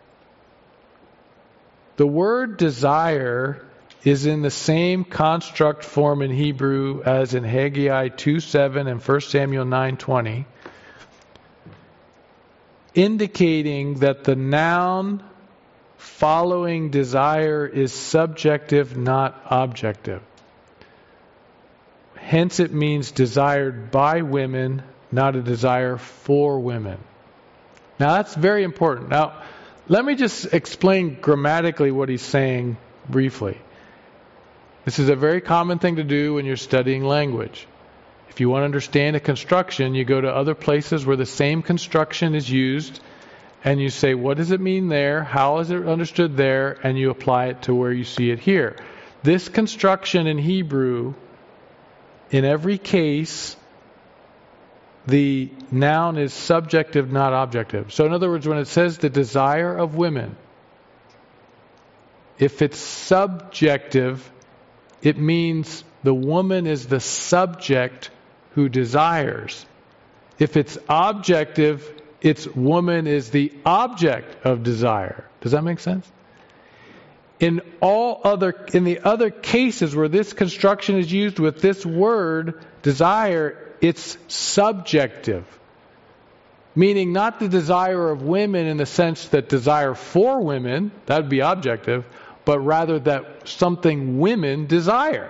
The word desire is in the same construct form in Hebrew as in Haggai two seven and First Samuel nine twenty, indicating that the noun following desire is subjective, not objective. Hence it means desired by women, not a desire for women. Now that's very important. Now, let me just explain grammatically what he's saying briefly. This is a very common thing to do when you're studying language. If you want to understand a construction, you go to other places where the same construction is used, and you say, what does it mean there? How is it understood there? And you apply it to where you see it here. This construction in Hebrew in every case, the noun is subjective, not objective. So in other words, when it says the desire of women, if it's subjective, it means the woman is the subject who desires. If it's objective, it's woman is the object of desire. Does that make sense? In all other, in the other cases where this construction is used with this word, desire, it's subjective. Meaning not the desire of women in the sense that desire for women, that would be objective, but rather that something women desire.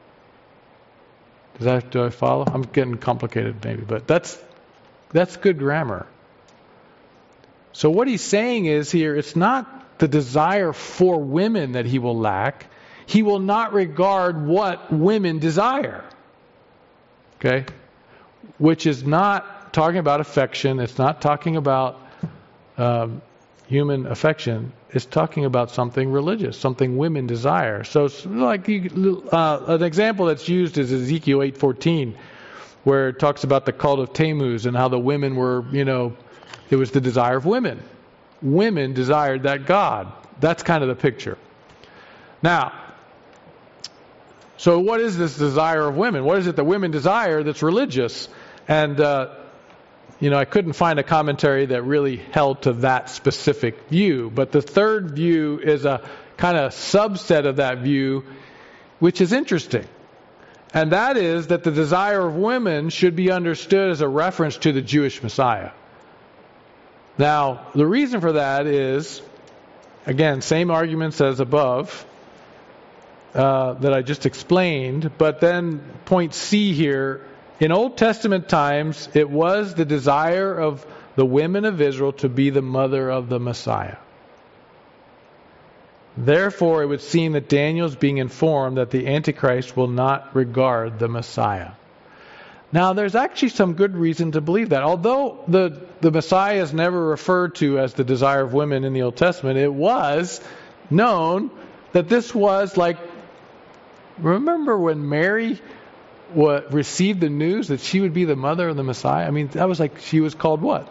Does that, do I follow? I'm getting complicated maybe, but that's that's good grammar. So what he's saying is here, it's not the desire for women that he will lack. He will not regard what women desire. Okay? Which is not talking about affection. It's not talking about um, human affection. It's talking about something religious, something women desire. So, like you, uh, an example that's used is Ezekiel eight fourteen, where it talks about the cult of Tammuz and how the women were, you know, it was the desire of women. Women desired that God. That's kind of the picture. Now, so what is this desire of women? What is it that women desire that's religious? And, uh, you know, I couldn't find a commentary that really held to that specific view. But the third view is a kind of subset of that view, which is interesting. And that is that the desire of women should be understood as a reference to the Jewish Messiah. Now, the reason for that is, again, same arguments as above uh, that I just explained, but then point C here, in Old Testament times, it was the desire of the women of Israel to be the mother of the Messiah. Therefore, it would seem that Daniel is being informed that the Antichrist will not regard the Messiah. Now, there's actually some good reason to believe that. Although the, the Messiah is never referred to as the desire of women in the Old Testament, it was known that this was like, remember when Mary what, received the news that she would be the mother of the Messiah? I mean, that was like, she was called what?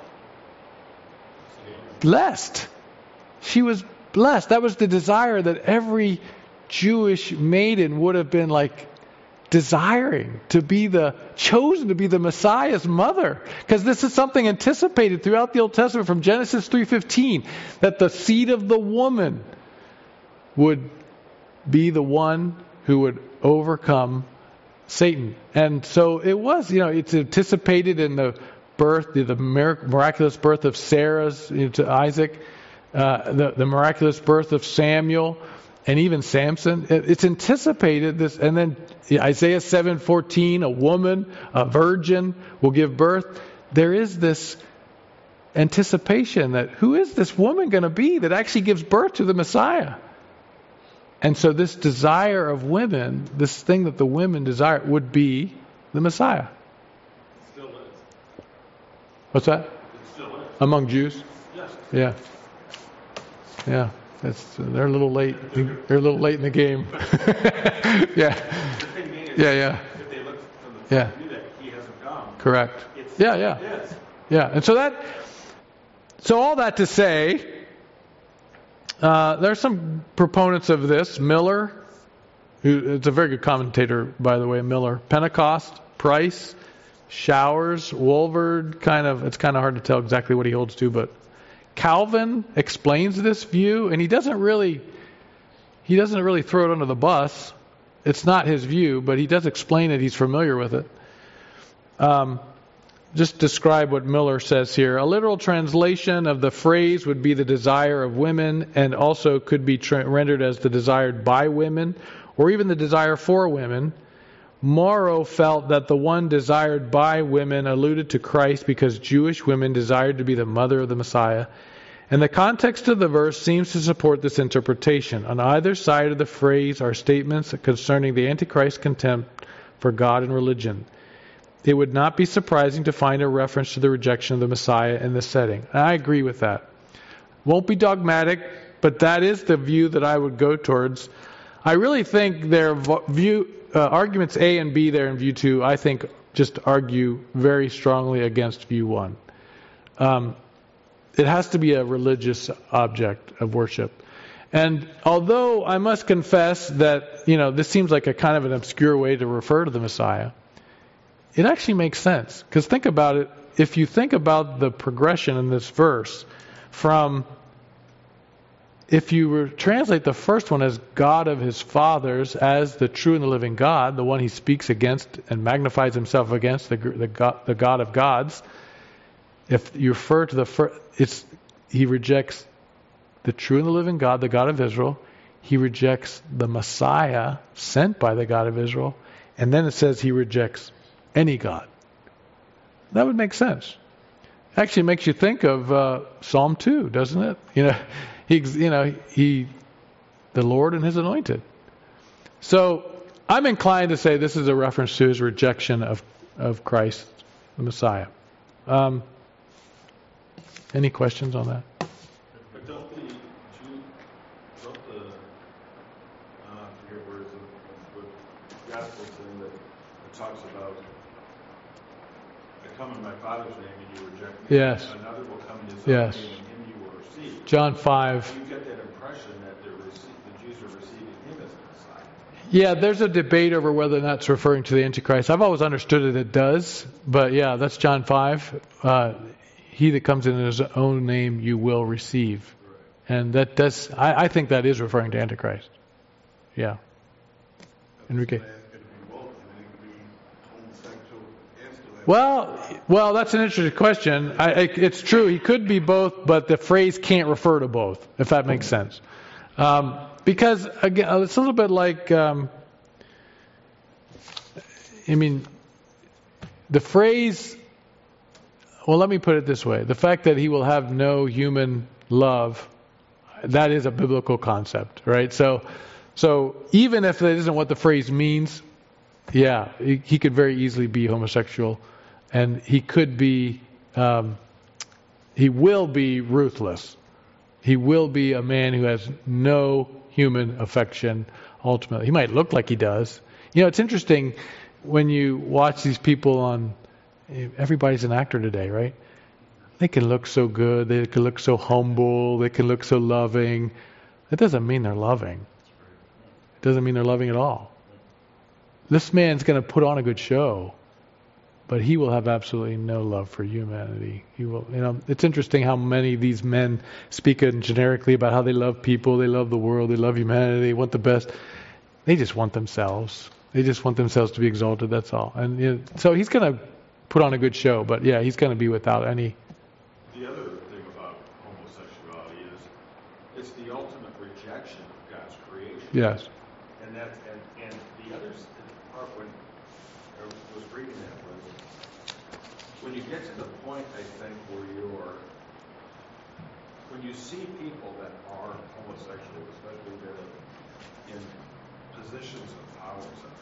Blessed. She was blessed. That was the desire that every Jewish maiden would have been like, desiring to be the, chosen to be the Messiah's mother. Because this is something anticipated throughout the Old Testament from Genesis three fifteen, that the seed of the woman would be the one who would overcome Satan. And so it was, you know, it's anticipated in the birth, the miraculous birth of Sarah's you know, to Isaac, uh, the, the miraculous birth of Samuel, and even Samson. It's anticipated this, and then Isaiah seven fourteen, a woman, a virgin, will give birth. There is this anticipation that who is this woman going to be that actually gives birth to the Messiah? And so this desire of women, this thing that the women desire, would be the Messiah. Still is. What's that? It still is. Among Jews? Yes. Yeah. Yeah. That's, they're a little late. They're a little late in the game. yeah. The thing being is, Yeah, yeah. if they look from the Yeah. point of view that he hasn't come, Correct. it's, Yeah, yeah. it is. Yeah. And so that, so all that to say, uh, there are some proponents of this. Miller, who is a very good commentator, by the way, Miller. Pentecost, Price, Showers, Wolverd, kind of, it's kind of hard to tell exactly what he holds to, but Calvin explains this view, and he doesn't really he doesn't really throw it under the bus. It's not his view, but he does explain it. He's familiar with it. Um, just describe what Miller says here. A literal translation of the phrase would be the desire of women, and also could be tra- rendered as the desired by women, or even the desire for women. Morrow felt that the one desired by women alluded to Christ because Jewish women desired to be the mother of the Messiah. And the context of the verse seems to support this interpretation. On either side of the phrase are statements concerning the Antichrist contempt for God and religion. It would not be surprising to find a reference to the rejection of the Messiah in this setting. And I agree with that. Won't be dogmatic, but that is the view that I would go towards. I really think their view uh, arguments A and B there in view two, I think, just argue very strongly against view one. Um, it has to be a religious object of worship. And although I must confess that, you know, this seems like a kind of an obscure way to refer to the Messiah, it actually makes sense. Because think about it, if you think about the progression in this verse from, if you were translate the first one as God of his fathers, as the true and the living God, the one he speaks against and magnifies himself against, the the God, the God of gods. If you refer to the first, it's he rejects the true and the living God, the God of Israel. He rejects the Messiah sent by the God of Israel, and then it says he rejects any God. That would make sense. Actually, it makes you think of uh, Psalm two, doesn't it? You know. He, you know, he, the Lord and his anointed. So I'm inclined to say this is a reference to his rejection of, of Christ, the Messiah. Um, any questions on that? But don't the Jew, don't the, uh, I forget where it's in the Gospels in that it talks about, I come in my Father's name and you reject me. Yes. Another will come in his Yes. own name and him you will receive. John five. You get that impression that they're rece- the Jews are receiving him as the Messiah. Yeah, there's a debate over whether or not it's referring to the Antichrist. I've always understood it, it does. But yeah, that's John five. Uh, he that comes in his own name you will receive. And that does, I, I think that is referring to Antichrist. Yeah. Enrique. Well, well, that's an interesting question. I, I, it's true, he could be both, but the phrase can't refer to both, if that makes sense. Um, because, again, it's a little bit like, um, I mean, the phrase, well, let me put it this way. The fact that he will have no human love, that is a biblical concept, right? So, so even if that isn't what the phrase means, yeah, he, he could very easily be homosexual. And he could be, um, he will be ruthless. He will be a man who has no human affection, ultimately. He might look like he does. You know, it's interesting when you watch these people on, everybody's an actor today, right? They can look so good. They can look so humble. They can look so loving. That doesn't mean they're loving. It doesn't mean they're loving at all. This man's going to put on a good show, but he will have absolutely no love for humanity. He will, you know, it's interesting how many of these men speak generically about how they love people, they love the world, they love humanity, they want the best. They just want themselves. They just want themselves to be exalted, that's all. And you know, so he's going to put on a good show, but yeah, he's going to be without any. The other thing about homosexuality is it's the ultimate rejection of God's creation. Yes. And that's and, and the other part when I was reading that was when you get to the point, I think, where you're when you see people that are homosexual, especially that are in positions of power,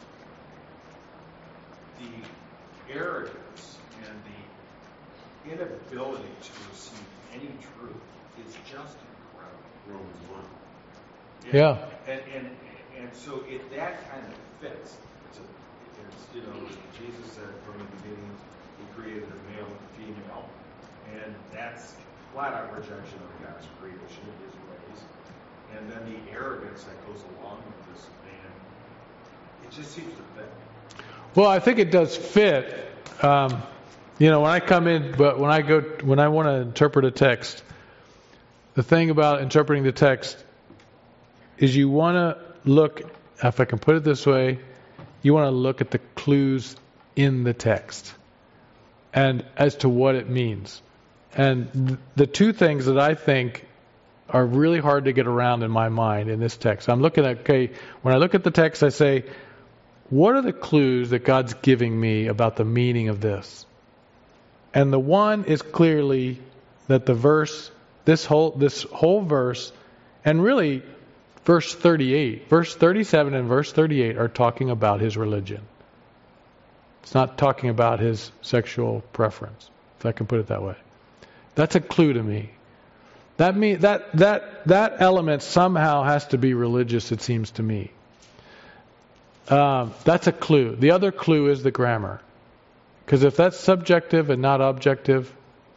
the arrogance and the inability to receive any truth is just incredible. Romans one. Yeah. And and and so it that kind of fits. It's a it's you know Jesus said from the beginning he created a male and female, and that's flat out rejection of God's creation, his ways, and then the arrogance that goes along with this man. It just seems to fit. Well, I think it does fit. Um, you know, when I come in, but when I go, when I want to interpret a text, the thing about interpreting the text is you want to look, if I can put it this way, you want to look at the clues in the text and as to what it means. And th- the two things that I think are really hard to get around in my mind in this text. I'm looking at, okay, when I look at the text, I say, what are the clues that God's giving me about the meaning of this? And the one is clearly that the verse, this whole this whole verse, and really verse thirty-eight, verse thirty-seven and verse thirty-eight are talking about his religion. It's not talking about his sexual preference, if I can put it that way. That's a clue to me. That mean that that that element somehow has to be religious, it seems to me. Um, that's a clue. The other clue is the grammar. Because if that's subjective and not objective,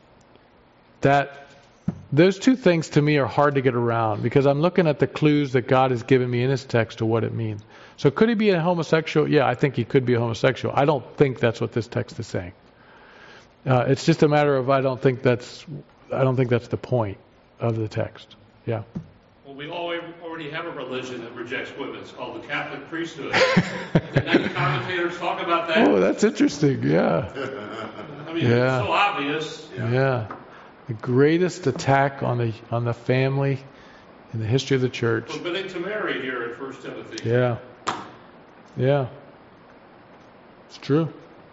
that those two things to me are hard to get around, because I'm looking at the clues that God has given me in His text to what it means. So could he be a homosexual? Yeah, I think he could be a homosexual. I don't think that's what this text is saying. Uh, it's just a matter of I don't think that's I don't think that's the point of the text. Yeah. Well, we already have a religion that rejects women. It's called the Catholic priesthood. Did any commentators talk about that? Oh, that's interesting. Yeah. I mean, Yeah. it's so obvious. Yeah. yeah. The greatest attack on the on the family in the history of the church. Forbidding to marry here at First Timothy. Yeah. Yeah. It's true.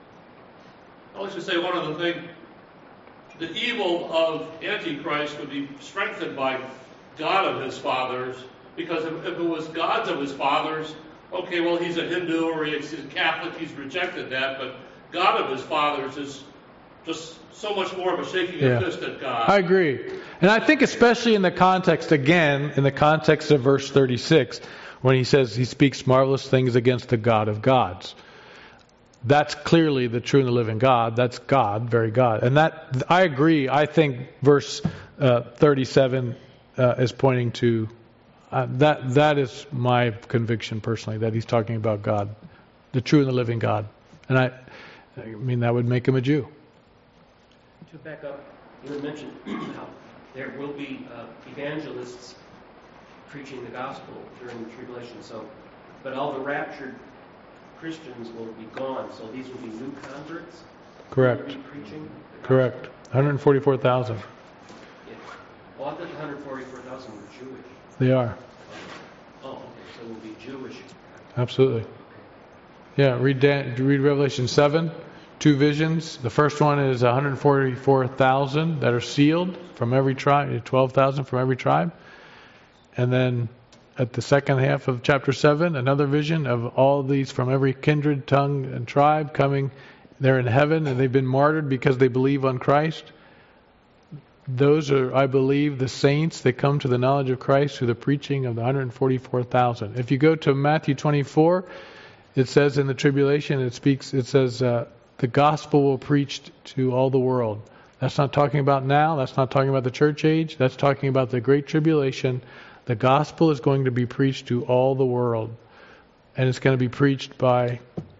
I was just say one other thing. The evil of Antichrist would be strengthened by God of his fathers, because if, if it was gods of his fathers, okay, well, he's a Hindu or he's a Catholic, he's rejected that, but God of his fathers is just so much more of a shaking Yeah. of fist at God. I agree. And I think especially in the context, again, in the context of verse thirty-six, when he says he speaks marvelous things against the God of gods. That's clearly the true and the living God. That's God, very God. And that, I agree. I think verse uh, thirty-seven uh, is pointing to, uh, that. that is my conviction personally, that he's talking about God, the true and the living God. And I, I mean, that would make him a Jew. To back up, you had mentioned how there will be uh, evangelists preaching the gospel during the tribulation. So, but all the raptured Christians will be gone. So these will be new converts. Correct. Who will be preaching the gospel. Correct. one hundred forty-four thousand. Yeah. Well, I thought the one hundred forty-four thousand were Jewish. They are. Oh, okay. So it will be Jewish. Absolutely. Yeah, read Dan, read Revelation seven, two visions. The first one is one hundred forty-four thousand that are sealed from every tribe, twelve thousand from every tribe. And then at the second half of chapter seven, another vision of all these from every kindred, tongue, and tribe coming. They're in heaven and they've been martyred because they believe on Christ. Those are, I believe, the saints that come to the knowledge of Christ through the preaching of the one hundred forty-four thousand. If you go to Matthew twenty-four, it says in the tribulation, it speaks, it says, uh, the gospel will preach to all the world. That's not talking about now. That's not talking about the church age. That's talking about the great tribulation. The gospel is going to be preached to all the world. And it's going to be preached by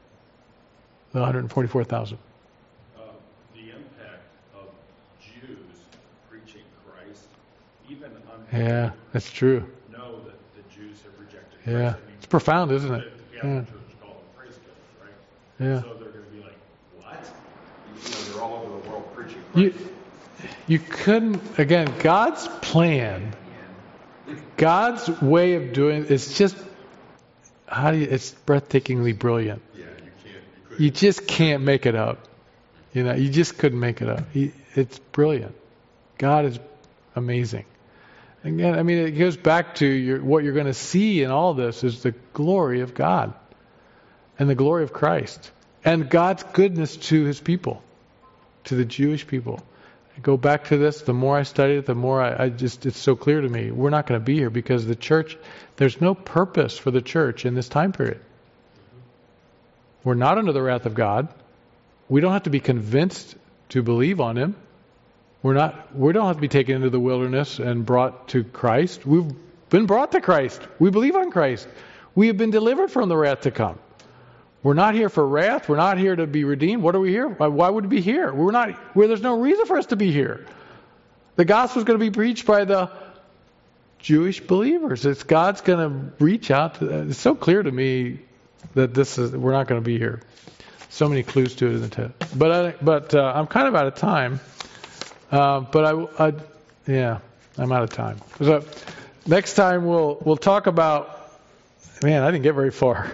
the one hundred forty-four thousand. Uh, the impact of Jews preaching Christ, even unbelievers, Yeah, that's true. know that the Jews have rejected Christ. Yeah. I mean, It's profound, isn't the, it? the Catholic Yeah. Church call them praise killers, right? Yeah. So they're going to be like, what? You know, they're all over the world preaching You, Christ. you couldn't, again, God's plan, God's way of doing it's just, how do you, it's breathtakingly brilliant. Yeah, you can't, you couldn't. You just can't make it up. You know, you just couldn't make it up. He, it's brilliant. God is amazing. Again, I mean, it goes back to your, what you're going to see in all this is the glory of God and the glory of Christ and God's goodness to His people, to the Jewish people. I go back to this. The more I study it, the more I, I just, it's so clear to me. We're not going to be here because the church, there's no purpose for the church in this time period. We're not under the wrath of God. We don't have to be convinced to believe on Him. We're not, we don't have to be taken into the wilderness and brought to Christ. We've been brought to Christ. We believe on Christ. We have been delivered from the wrath to come. We're not here for wrath. We're not here to be redeemed. What are we here? Why, why would we be here? We're not, where there's no reason for us to be here. The gospel is going to be preached by the Jewish believers. It's God's going to reach out to, it's so clear to me that this is, we're not going to be here. So many clues to it in the text. But I, but uh, I'm kind of out of time. Uh, but I, I, yeah, I'm out of time. So next time we'll we'll talk about. Man, I didn't get very far.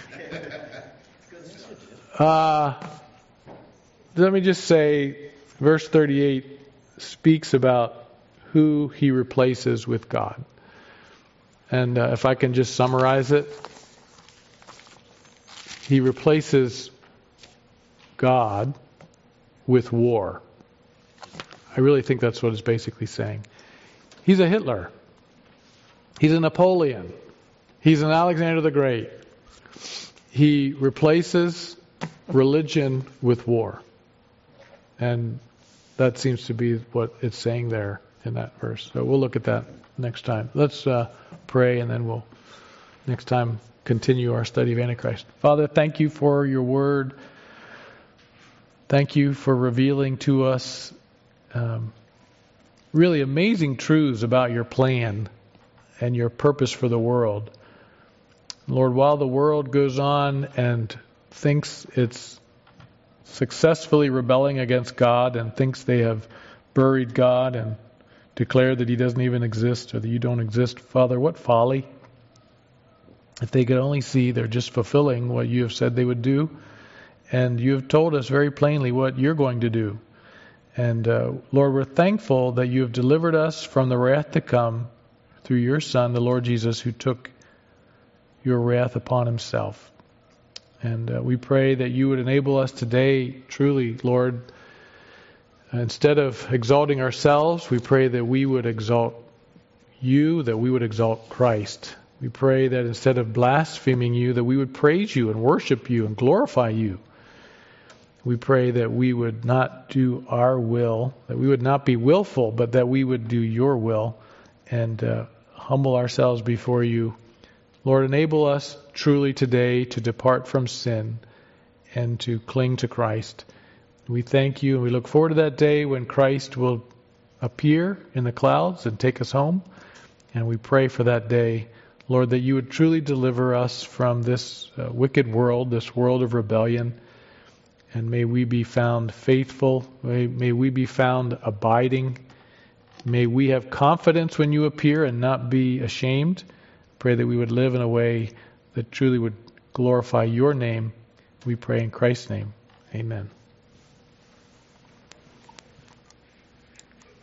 Uh, let me just say, verse thirty-eight speaks about who He replaces with God. And uh, if I can just summarize it, He replaces God with war. I really think that's what it's basically saying. He's a Hitler. He's a Napoleon. He's an Alexander the Great. he replaces religion with war. And that seems to be what it's saying there in that verse. So we'll look at that next time. Let's uh, pray, and then we'll next time continue our study of Antichrist. Father, thank you for your word. Thank you for revealing to us um, really amazing truths about your plan and your purpose for the world. Lord, while the world goes on and thinks it's successfully rebelling against God and thinks they have buried God and declared that he doesn't even exist or that you don't exist, Father, what folly. If they could only see they're just fulfilling what you have said they would do, and you have told us very plainly what you're going to do. And uh, Lord, we're thankful that you have delivered us from the wrath to come through your Son, the Lord Jesus, who took your wrath upon himself. And uh, we pray that you would enable us today, truly, Lord, instead of exalting ourselves, we pray that we would exalt you, that we would exalt Christ. We pray that instead of blaspheming you, that we would praise you and worship you and glorify you. We pray that we would not do our will, that we would not be willful, but that we would do your will and uh, humble ourselves before you. Lord, enable us truly today to depart from sin and to cling to Christ. We thank you, and we look forward to that day when Christ will appear in the clouds and take us home. And we pray for that day, Lord, that you would truly deliver us from this uh, wicked world, this world of rebellion. And may we be found faithful. May, may we be found abiding. May we have confidence when you appear and not be ashamed. Pray that we would live in a way that truly would glorify your name. We pray in Christ's name. Amen.